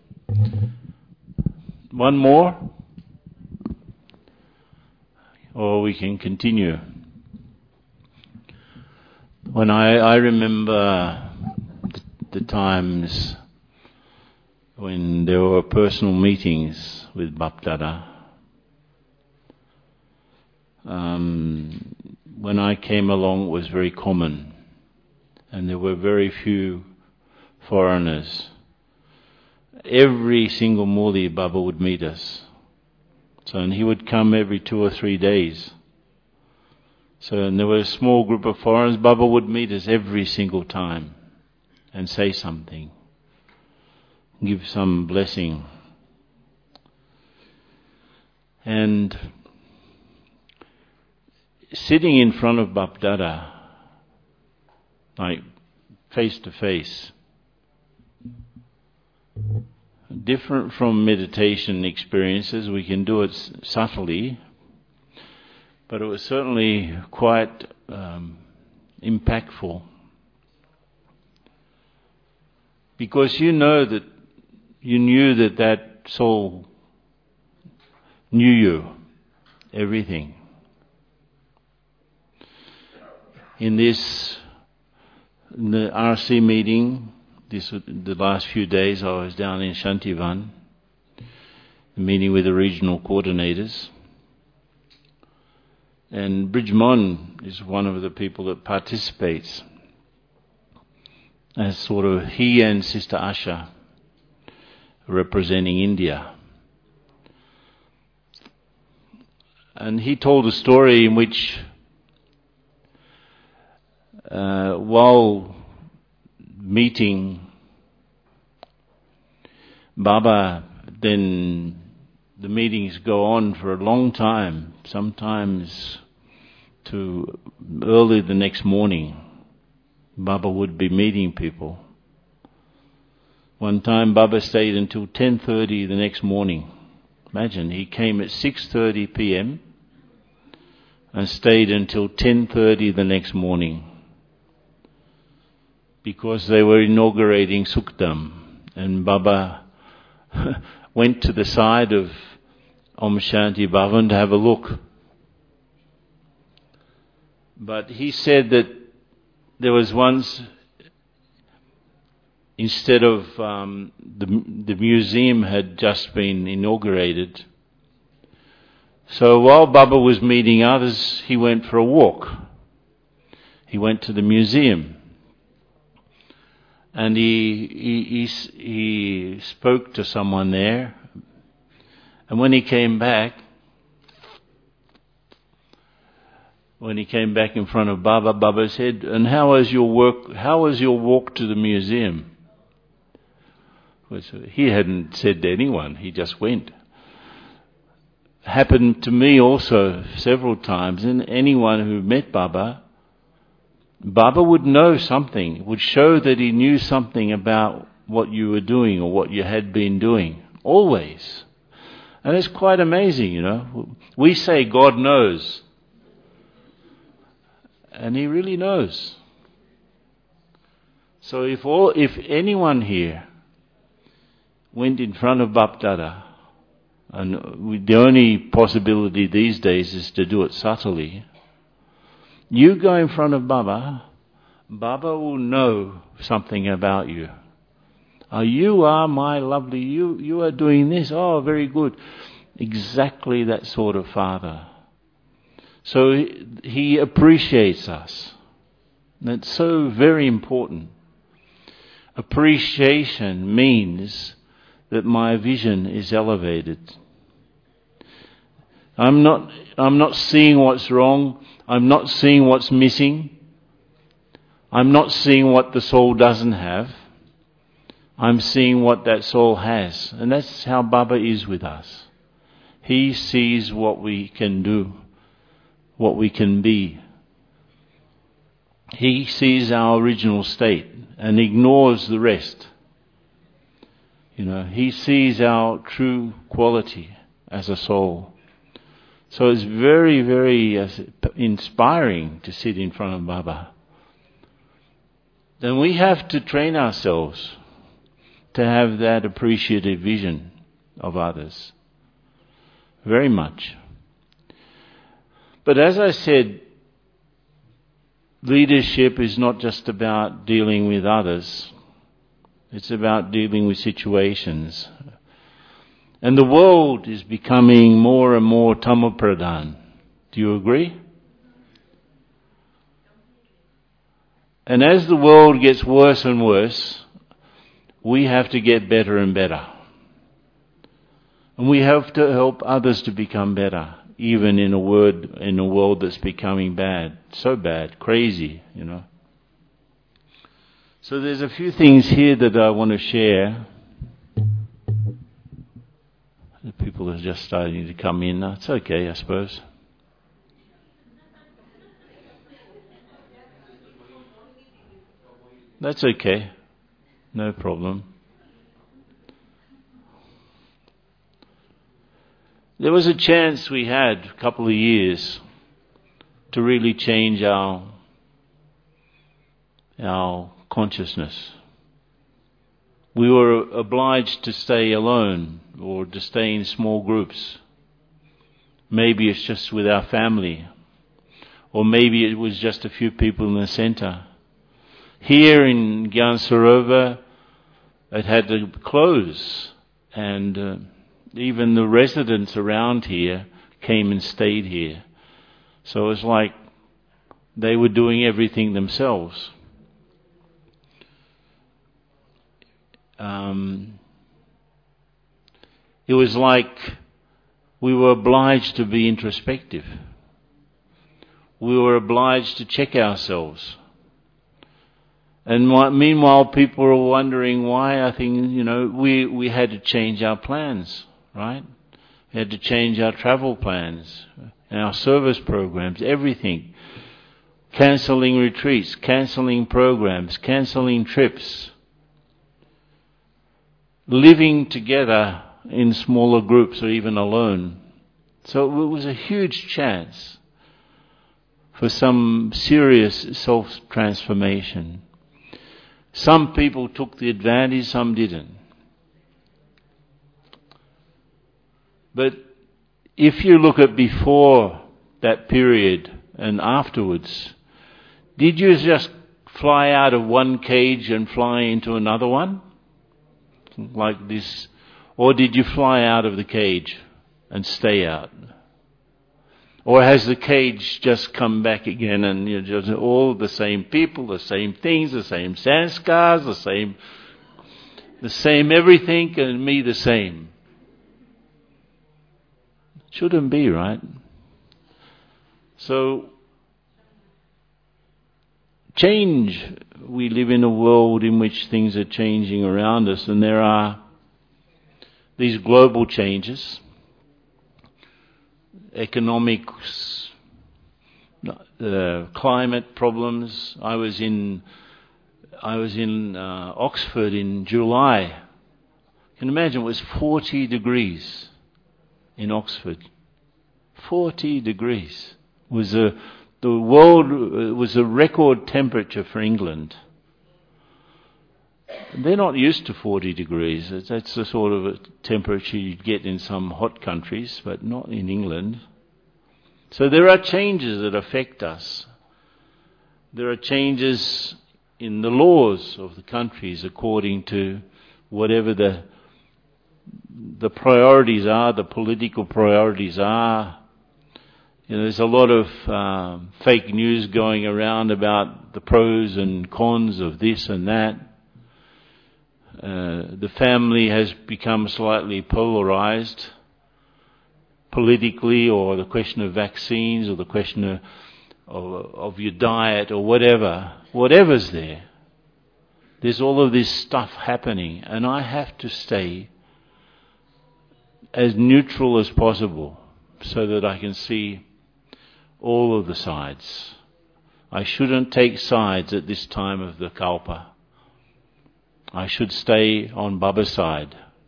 One more? Or we can continue. When I remember the times when there were personal meetings with Bapdada, when I came along it was very common, and there were very few foreigners. Every single Muli Baba would meet us. And he would come every 2 or 3 days. And there was a small group of foreigners. Baba would meet us every single time and say something, give some blessing. And sitting in front of Bapdada, like face to face, different from meditation experiences. We can do it subtly, but it was certainly quite impactful, because you knew that soul knew you, everything. In the RC meeting, the last few days I was down in Shantivan, meeting with the regional coordinators. And Bridgemon is one of the people that participates as sort of he and Sister Asha representing India. And he told a story in which while meeting Baba, then the meetings go on for a long time, sometimes to early the next morning. Baba would be meeting people. One time Baba stayed until 10:30 the next morning. Imagine, he came at 6:30 p.m. and stayed until 10:30 the next morning, because they were inaugurating Sukdam, and Baba went to the side of Om Shanti Bhavan to have a look. But he said that there was once, instead of the museum had just been inaugurated, so while Baba was meeting others, he went for a walk. He went to the museum. And he spoke to someone there. And when he came back in front of Baba, Baba said, "And how was your work? How was your walk to the museum?" He hadn't said to anyone. He just went. Happened to me also several times. And anyone who met Baba would know something, would show that he knew something about what you were doing or what you had been doing, always. And it's quite amazing, you know. We say God knows, and he really knows. So if anyone here went in front of Bapdada, and the only possibility these days is to do it subtly, you go in front of Baba, Baba will know something about you. Oh, you are my lovely, you are doing this, oh, very good. Exactly that sort of father. So he appreciates us. That's so very important. Appreciation means that my vision is elevated. I'm not seeing what's wrong. I'm not seeing what's missing. I'm not seeing what the soul doesn't have. I'm seeing what that soul has. And that's how Baba is with us. He sees what we can do, what we can be. He sees our original state and ignores the rest. He sees our true quality as a soul. So it's very, very inspiring to sit in front of Baba. Then we have to train ourselves to have that appreciative vision of others. Very much. But as I said, leadership is not just about dealing with others. It's about dealing with situations. And the world is becoming more and more tamapradhan. Do you agree? And as the world gets worse and worse, we have to get better and better. And we have to help others to become better, even in a world that's becoming bad. So bad, crazy, So there's a few things here that I want to share. The people are just starting to come in. It's okay, I suppose. That's okay. No problem. There was a chance we had a couple of years to really change our consciousness. We were obliged to stay alone or to stay in small groups. Maybe it's just with our family, or maybe it was just a few people in the center. Here in Gyan Sarovar, it had to close, and even the residents around here came and stayed here. So it was like they were doing everything themselves. It was like we were obliged to be introspective. We were obliged to check ourselves. And meanwhile, people were wondering why. I think, we had to change our plans, right? We had to change our travel plans, and our service programs, everything. Cancelling retreats, cancelling programs, cancelling trips. Living together in smaller groups or even alone. So it was a huge chance for some serious self-transformation. Some people took the advantage, some didn't. But if you look at before that period and afterwards, did you just fly out of one cage and fly into another one? Like this? Or did you fly out of the cage and stay out? Or has the cage just come back again and you're just all the same people, the same things, the same sanskars, the same everything, and me the same? Shouldn't be, right? So, change. We live in a world in which things are changing around us, and there are these global changes, economics, climate problems. I was in Oxford in July. You can imagine it was 40 degrees in Oxford. 40 degrees was the world was a record temperature for England. They're not used to 40 degrees. That's the sort of a temperature you'd get in some hot countries, but not in England. So there are changes that affect us. There are changes in the laws of the countries according to whatever the priorities are, the political priorities are. There's a lot of fake news going around about the pros and cons of this and that. The family has become slightly polarized politically, or the question of vaccines, or the question of your diet, or whatever's there. There's all of this stuff happening, and I have to stay as neutral as possible so that I can see all of the sides. I shouldn't take sides at this time of the kalpa. I should stay on Baba's side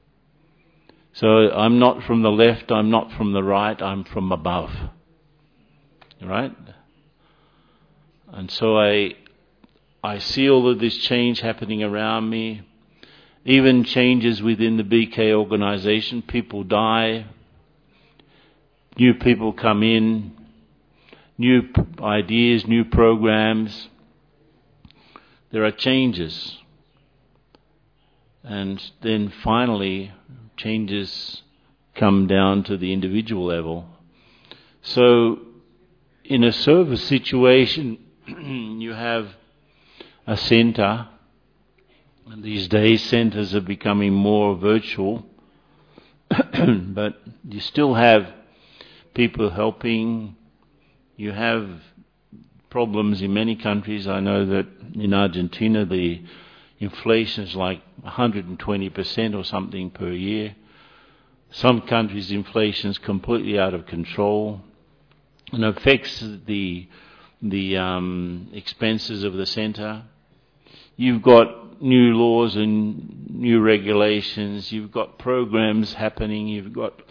So I'm not from the left, I'm not from the right, I'm from above. Right? And so I see all of this change happening around me, even changes within the BK organization. People die, new people come in, new ideas, new programs. There are changes. And then finally, changes come down to the individual level. So, in a service situation, you have a center. And these days, centers are becoming more virtual. But you still have people helping. You have problems in many countries. I know that in Argentina, the inflation is like 120% or something per year. Some countries, inflation is completely out of control and affects the expenses of the centre. You've got new laws and new regulations. You've got programs happening. You've got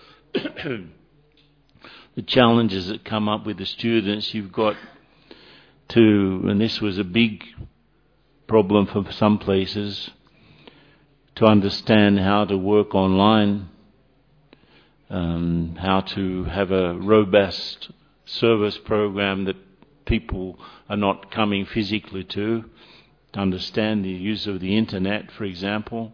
the challenges that come up with the students. You've got to, and this was a big problem for some places, to understand how to work online, how to have a robust service program that people are not coming physically to understand the use of the internet, for example.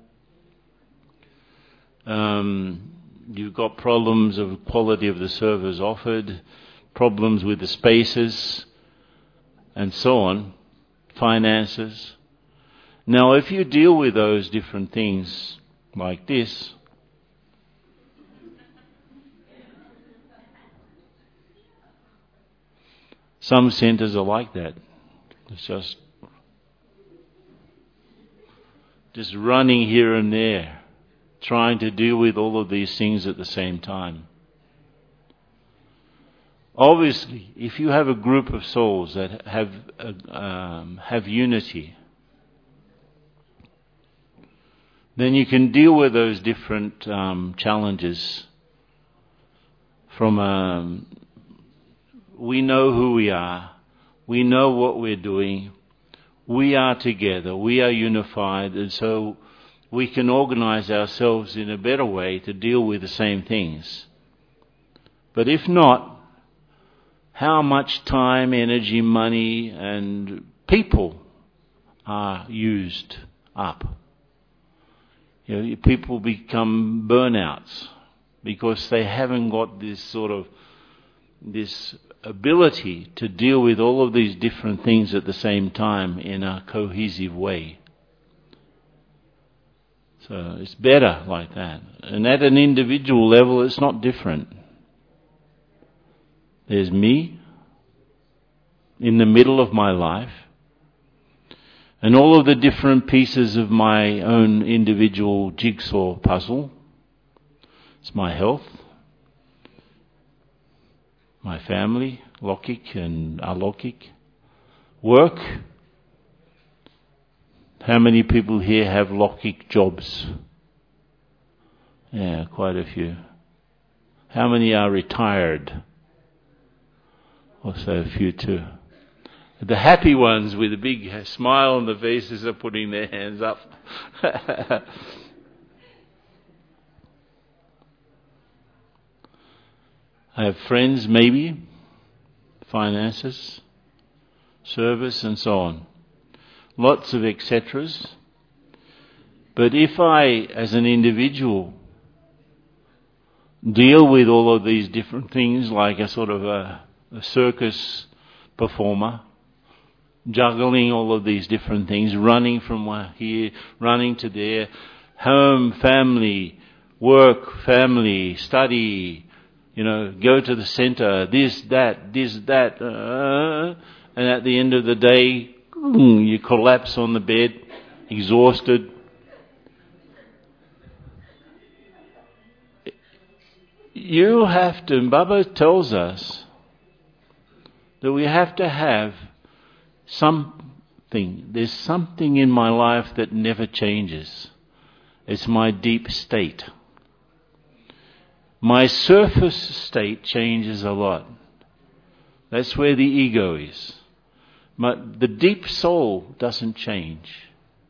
You've got problems of quality of the service offered, problems with the spaces, and so on, finances. Now, if you deal with those different things like this, some centers are like that. It's just running here and there, trying to deal with all of these things at the same time. Obviously, if you have a group of souls that have unity, then you can deal with those different challenges from we know who we are, we know what we're doing, we are together, we are unified, and so we can organize ourselves in a better way to deal with the same things. But if not, how much time, energy, money, and people are used up? You know, people become burnouts because they haven't got this ability to deal with all of these different things at the same time in a cohesive way. So it's better like that. And at an individual level, it's not different. There's me in the middle of my life, and all of the different pieces of my own individual jigsaw puzzle. It's my health, my family, Lokik and Alokik, work. How many people here have Lokik jobs? Yeah, quite a few. How many are retired? Also a few too. The happy ones with a big smile on their faces are putting their hands up. I have friends, maybe, finances, service, and so on. Lots of etceteras. But if I, as an individual, deal with all of these different things like a sort of a circus performer, juggling all of these different things, running from here, running to there, home, family, work, family, study, go to the center, this, that, and at the end of the day, you collapse on the bed, exhausted. You have to, Baba tells us that we have to have something. There's something in my life that never changes. It's my deep state. My surface state changes a lot. That's where the ego is. But the deep soul doesn't change.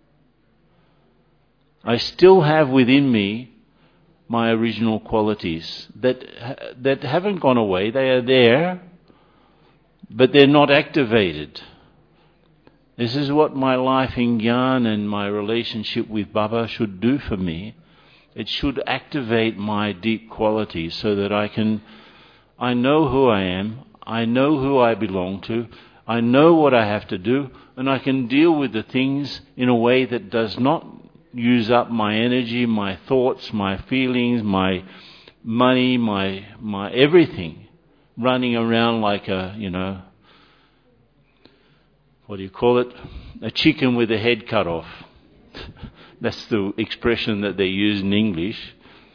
I still have within me my original qualities that haven't gone away. They are there, but they're not activated. This is what my life in Gyan and my relationship with Baba should do for me. It should activate my deep qualities so that I know who I am, I know who I belong to, I know what I have to do, and I can deal with the things in a way that does not use up my energy, my thoughts, my feelings, my money, my everything, running around like a, what do you call it? A chicken with a head cut off. That's the expression that they use in English.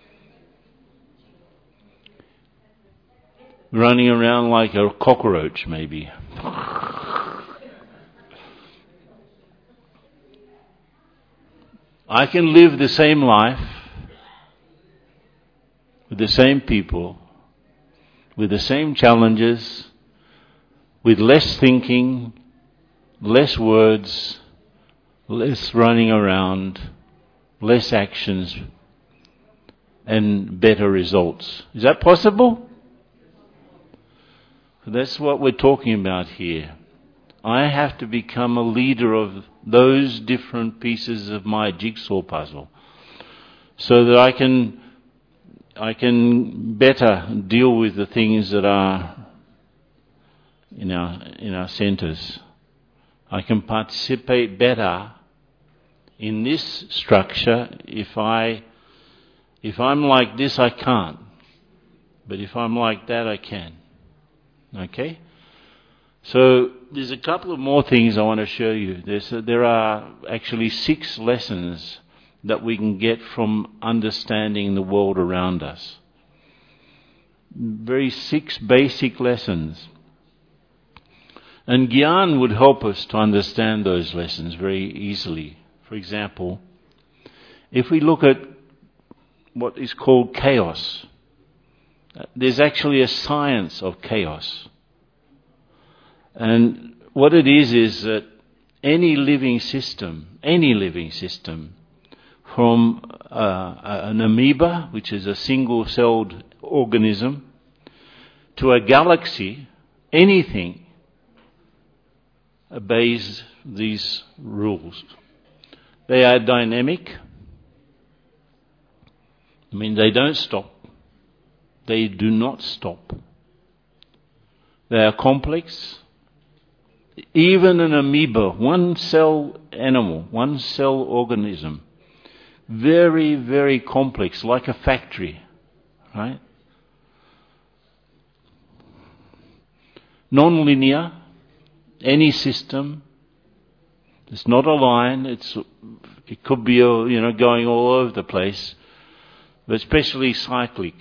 Running around like a cockroach, maybe. I can live the same life with the same people, with the same challenges, with less thinking, less words, less running around, less actions, and better results. Is that possible? That's what we're talking about here. I have to become a leader of those different pieces of my jigsaw puzzle so that I can better deal with the things that are in our centers. I can participate better in this structure. If I'm like this, I can't. But if I'm like that, I can. Okay? So there's a couple of more things I want to show you. There are actually 6 lessons that we can get from understanding the world around us. 6 basic lessons. And Gyan would help us to understand those lessons very easily. For example, if we look at what is called chaos, there's actually a science of chaos. And what it is that any living system, from an amoeba, which is a single-celled organism, to a galaxy, anything obeys these rules. They are dynamic. I mean, they don't stop. They do not stop. They are complex. Even an amoeba, one-cell animal, one-cell organism, very, very complex, like a factory, right? Non-linear, any system. It's not a line. It could be going all over the place, but especially cyclic.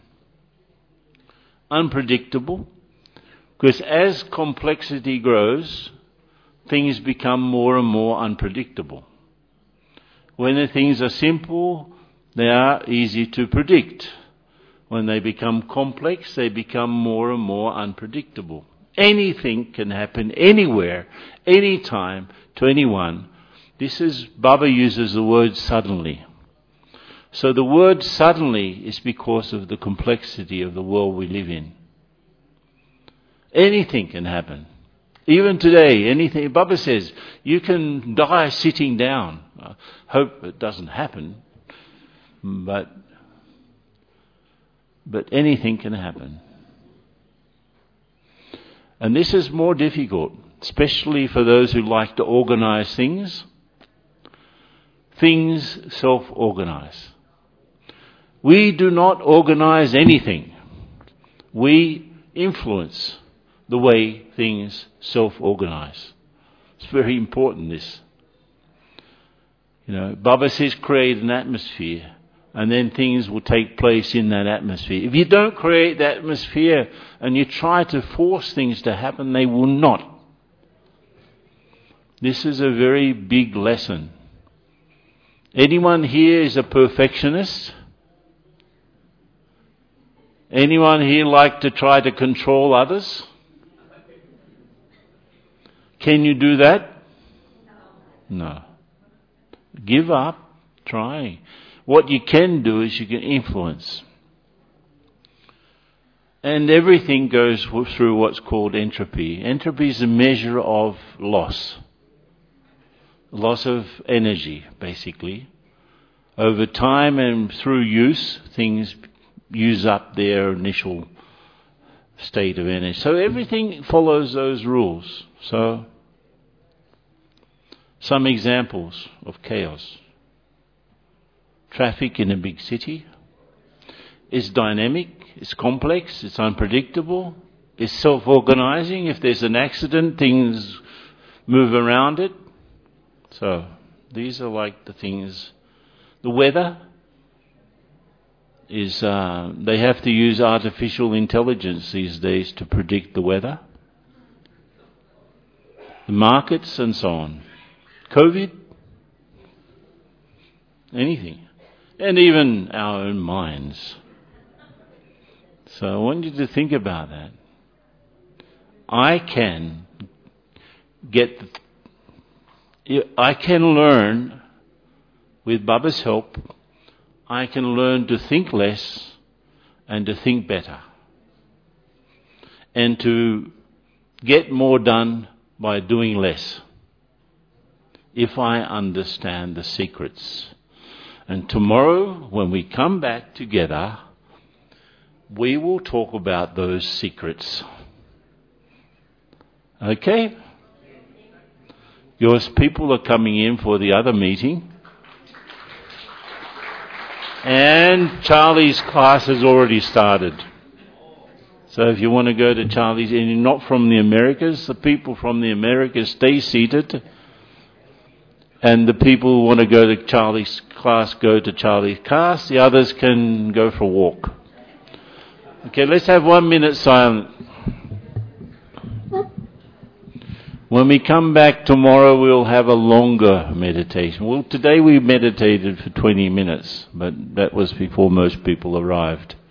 Unpredictable, because as complexity grows, things become more and more unpredictable. When the things are simple, they are easy to predict. When they become complex, they become more and more unpredictable. Anything can happen anywhere, anytime, to anyone. Baba uses the word suddenly. So the word suddenly is because of the complexity of the world we live in. Anything can happen. Even today, anything. Baba says, you can die sitting down. I hope it doesn't happen, but anything can happen. And this is more difficult, especially for those who like to organize things. Things self-organize. We do not organize anything. We influence the way things self-organize. It's very important, this. Baba says create an atmosphere, and then things will take place in that atmosphere. If you don't create the atmosphere and you try to force things to happen, they will not. This is a very big lesson. Anyone here is a perfectionist? Anyone here like to try to control others? Can you do that? No. Give up trying. What you can do is you can influence. And everything goes through what's called entropy. Entropy is a measure of loss. Loss of energy, basically. Over time and through use, things use up their initial state of energy. So everything follows those rules. So, some examples of chaos. Traffic in a big city is dynamic, it's complex, it's unpredictable, it's self-organizing. If there's an accident, things move around it. So, these are like the things. The weather is, they have to use artificial intelligence these days to predict the weather. The markets and so on. COVID, anything. And even our own minds. So I want you to think about that. I can learn, with Baba's help, I can learn to think less and to think better. And to get more done by doing less. If I understand the secrets. And tomorrow, when we come back together, we will talk about those secrets. Okay? Your people are coming in for the other meeting. And Charlie's class has already started. So if you want to go to Charlie's, and you're not from the Americas, the people from the Americas stay seated. And the people who want to go to Charlie's class, go to Charlie's class. The others can go for a walk. Okay, let's have 1 minute silence. When we come back tomorrow, we'll have a longer meditation. Well, today we meditated for 20 minutes, but that was before most people arrived.